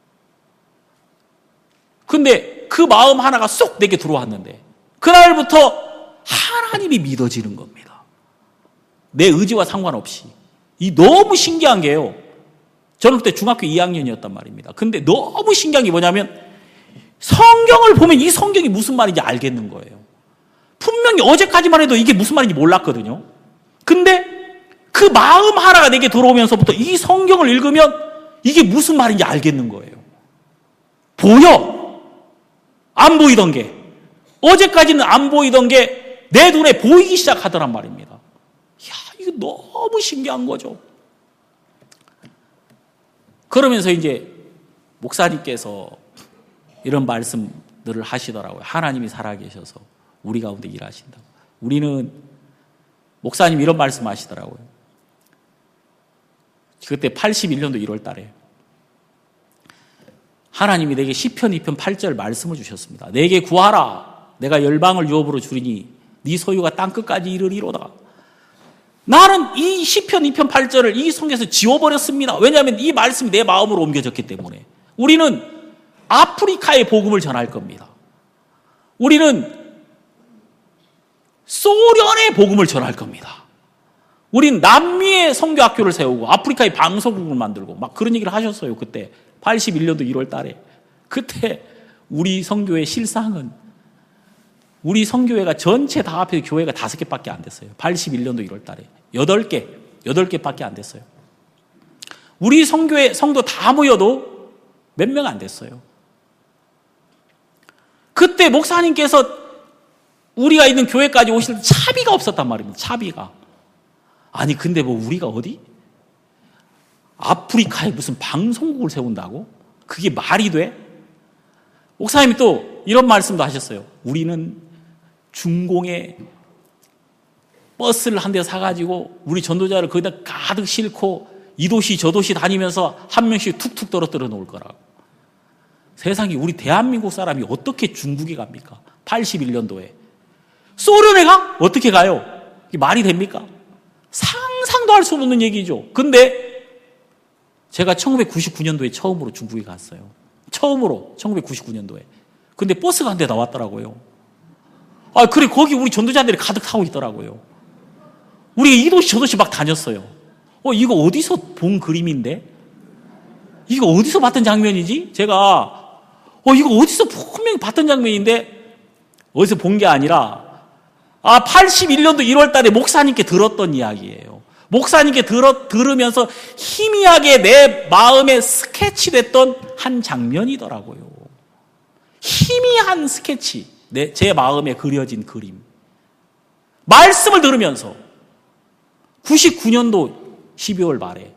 근데 그 마음 하나가 쏙 내게 들어왔는데 그날부터 하나님이 믿어지는 겁니다. 내 의지와 상관없이. 이 너무 신기한 게요. 저는 그때 중학교 2학년이었단 말입니다. 근데 너무 신기한 게 뭐냐면 성경을 보면 이 성경이 무슨 말인지 알겠는 거예요. 분명히 어제까지만 해도 이게 무슨 말인지 몰랐거든요. 근데 그 마음 하나가 내게 들어오면서부터 이 성경을 읽으면 이게 무슨 말인지 알겠는 거예요. 보여. 안 보이던 게. 어제까지는 안 보이던 게 내 눈에 보이기 시작하더란 말입니다. 이야, 이거 너무 신기한 거죠. 그러면서 이제 목사님께서 이런 말씀들을 하시더라고요. 하나님이 살아계셔서 우리 가운데 일하신다고. 우리는 목사님 이런 말씀 하시더라고요. 그때 81년도 1월 달에 하나님이 내게 시편 2편 8절 말씀을 주셨습니다. 내게 구하라. 내가 열방을 유업으로 주리니 네 소유가 땅끝까지 이르리로다. 나는 이 시편 2편 8절을 이 성경에서 지워버렸습니다. 왜냐하면 이 말씀이 내 마음으로 옮겨졌기 때문에. 우리는 아프리카의 복음을 전할 겁니다. 우리는 소련의 복음을 전할 겁니다. 우린 남미의 선교학교를 세우고 아프리카의 방송국을 만들고 막 그런 얘기를 하셨어요. 그때 81년도 1월 달에. 그때 우리 선교의 실상은 우리 선교회가 전체 다 합해서 교회가 5개밖에 안 됐어요. 81년도 1월 달에. 8개밖에 안 됐어요. 우리 선교회 성도 다 모여도 몇 명 안 됐어요. 그때 목사님께서 우리가 있는 교회까지 오실 때 차비가 없었단 말입니다. 차비가. 아니 근데 뭐 우리가 어디? 아프리카에 무슨 방송국을 세운다고? 그게 말이 돼? 목사님이 또 이런 말씀도 하셨어요. 우리는 중공에 버스를 한 대 사가지고 우리 전도자를 거기다 가득 싣고 이 도시 저 도시 다니면서 한 명씩 툭툭 떨어뜨려 놓을 거라고. 세상에 우리 대한민국 사람이 어떻게 중국에 갑니까? 81년도에. 소련에 가? 어떻게 가요? 이게 말이 됩니까? 상상도 할 수 없는 얘기죠. 근데 제가 1999년도에 처음으로 중국에 갔어요. 처음으로 1999년도에. 근데 버스가 한 대 나왔더라고요. 아, 그래 거기 우리 전도자들이 가득 타고 있더라고요. 우리가 이 도시 저 도시 막 다녔어요. 이거 어디서 본 그림인데? 이거 어디서 봤던 장면이지? 제가 이거 어디서 분명히 봤던 장면인데 어디서 본 게 아니라 81년도 1월 달에 목사님께 들었던 이야기예요. 목사님께 들으면서 희미하게 내 마음에 스케치됐던 한 장면이더라고요. 희미한 스케치, 제 마음에 그려진 그림. 말씀을 들으면서 99년도 12월 말에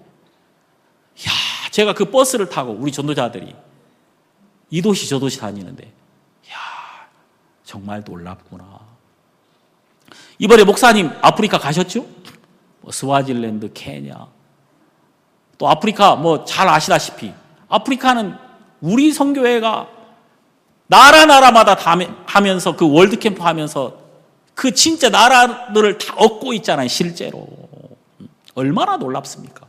제가 그 버스를 타고 우리 전도자들이 이 도시 저 도시 다니는데 정말 놀랍구나. 이번에 목사님 아프리카 가셨죠? 스와질랜드, 케냐, 또 아프리카 잘 아시다시피 아프리카는 우리 선교회가 나라마다 다 하면서 그 월드캠프 하면서 그 진짜 나라들을 다 얻고 있잖아요. 실제로 얼마나 놀랍습니까?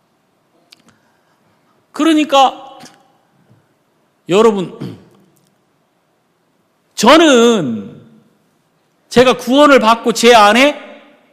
그러니까 여러분, 저는 제가 구원을 받고 제 안에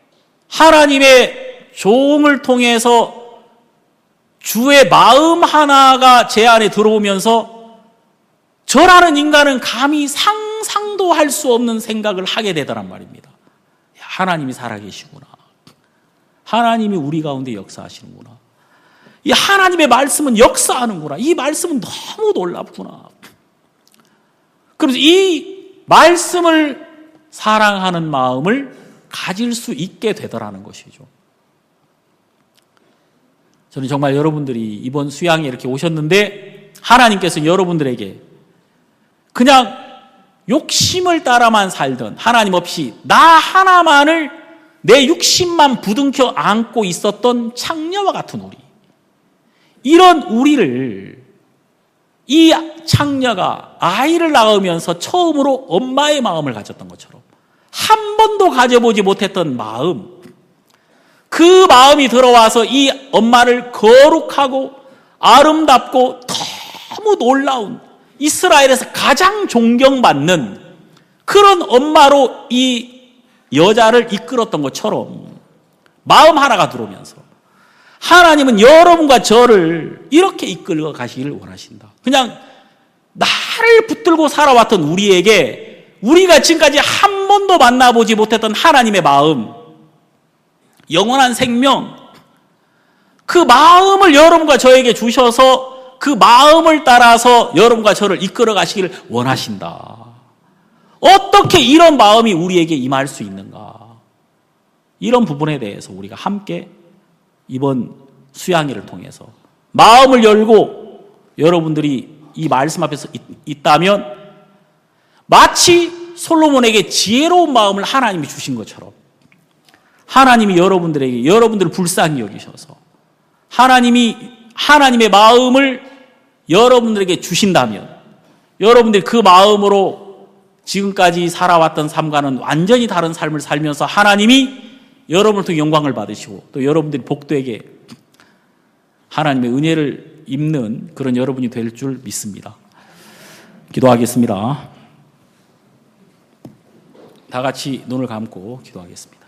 하나님의 종을 통해서 주의 마음 하나가 제 안에 들어오면서 저라는 인간은 감히 상상도 할 수 없는 생각을 하게 되더란 말입니다. 하나님이 살아계시구나. 하나님이 우리 가운데 역사하시는구나. 이 하나님의 말씀은 역사하는구나. 이 말씀은 너무 놀랍구나. 그래서 이 말씀을 사랑하는 마음을 가질 수 있게 되더라는 것이죠. 저는 정말 여러분들이 이번 수양에 이렇게 오셨는데 하나님께서 여러분들에게 그냥 욕심을 따라만 살던, 하나님 없이 나 하나만을 내 육신만 부둥켜 안고 있었던 창녀와 같은 우리, 이런 우리를 이 창녀가 아이를 낳으면서 처음으로 엄마의 마음을 가졌던 것처럼 한 번도 가져보지 못했던 마음, 그 마음이 들어와서 이 엄마를 거룩하고 아름답고 너무 놀라운, 이스라엘에서 가장 존경받는 그런 엄마로 이 여자를 이끌었던 것처럼 마음 하나가 들어오면서 하나님은 여러분과 저를 이렇게 이끌어 가시기를 원하신다. 그냥 나를 붙들고 살아왔던 우리에게, 우리가 지금까지 한 번도 만나보지 못했던 하나님의 마음, 영원한 생명, 그 마음을 여러분과 저에게 주셔서 그 마음을 따라서 여러분과 저를 이끌어 가시기를 원하신다. 어떻게 이런 마음이 우리에게 임할 수 있는가? 이런 부분에 대해서 우리가 함께 이번 수양회를 통해서 마음을 열고 여러분들이 이 말씀 앞에서 있다면 마치 솔로몬에게 지혜로운 마음을 하나님이 주신 것처럼 하나님이 여러분들에게, 여러분들을 불쌍히 여기셔서 하나님의 마음을 여러분들에게 주신다면 여러분들이 그 마음으로 지금까지 살아왔던 삶과는 완전히 다른 삶을 살면서 하나님이 여러분을 통해 영광을 받으시고 또 여러분들이 복되게 하나님의 은혜를 입는 그런 여러분이 될 줄 믿습니다. 기도하겠습니다. 다 같이 눈을 감고 기도하겠습니다.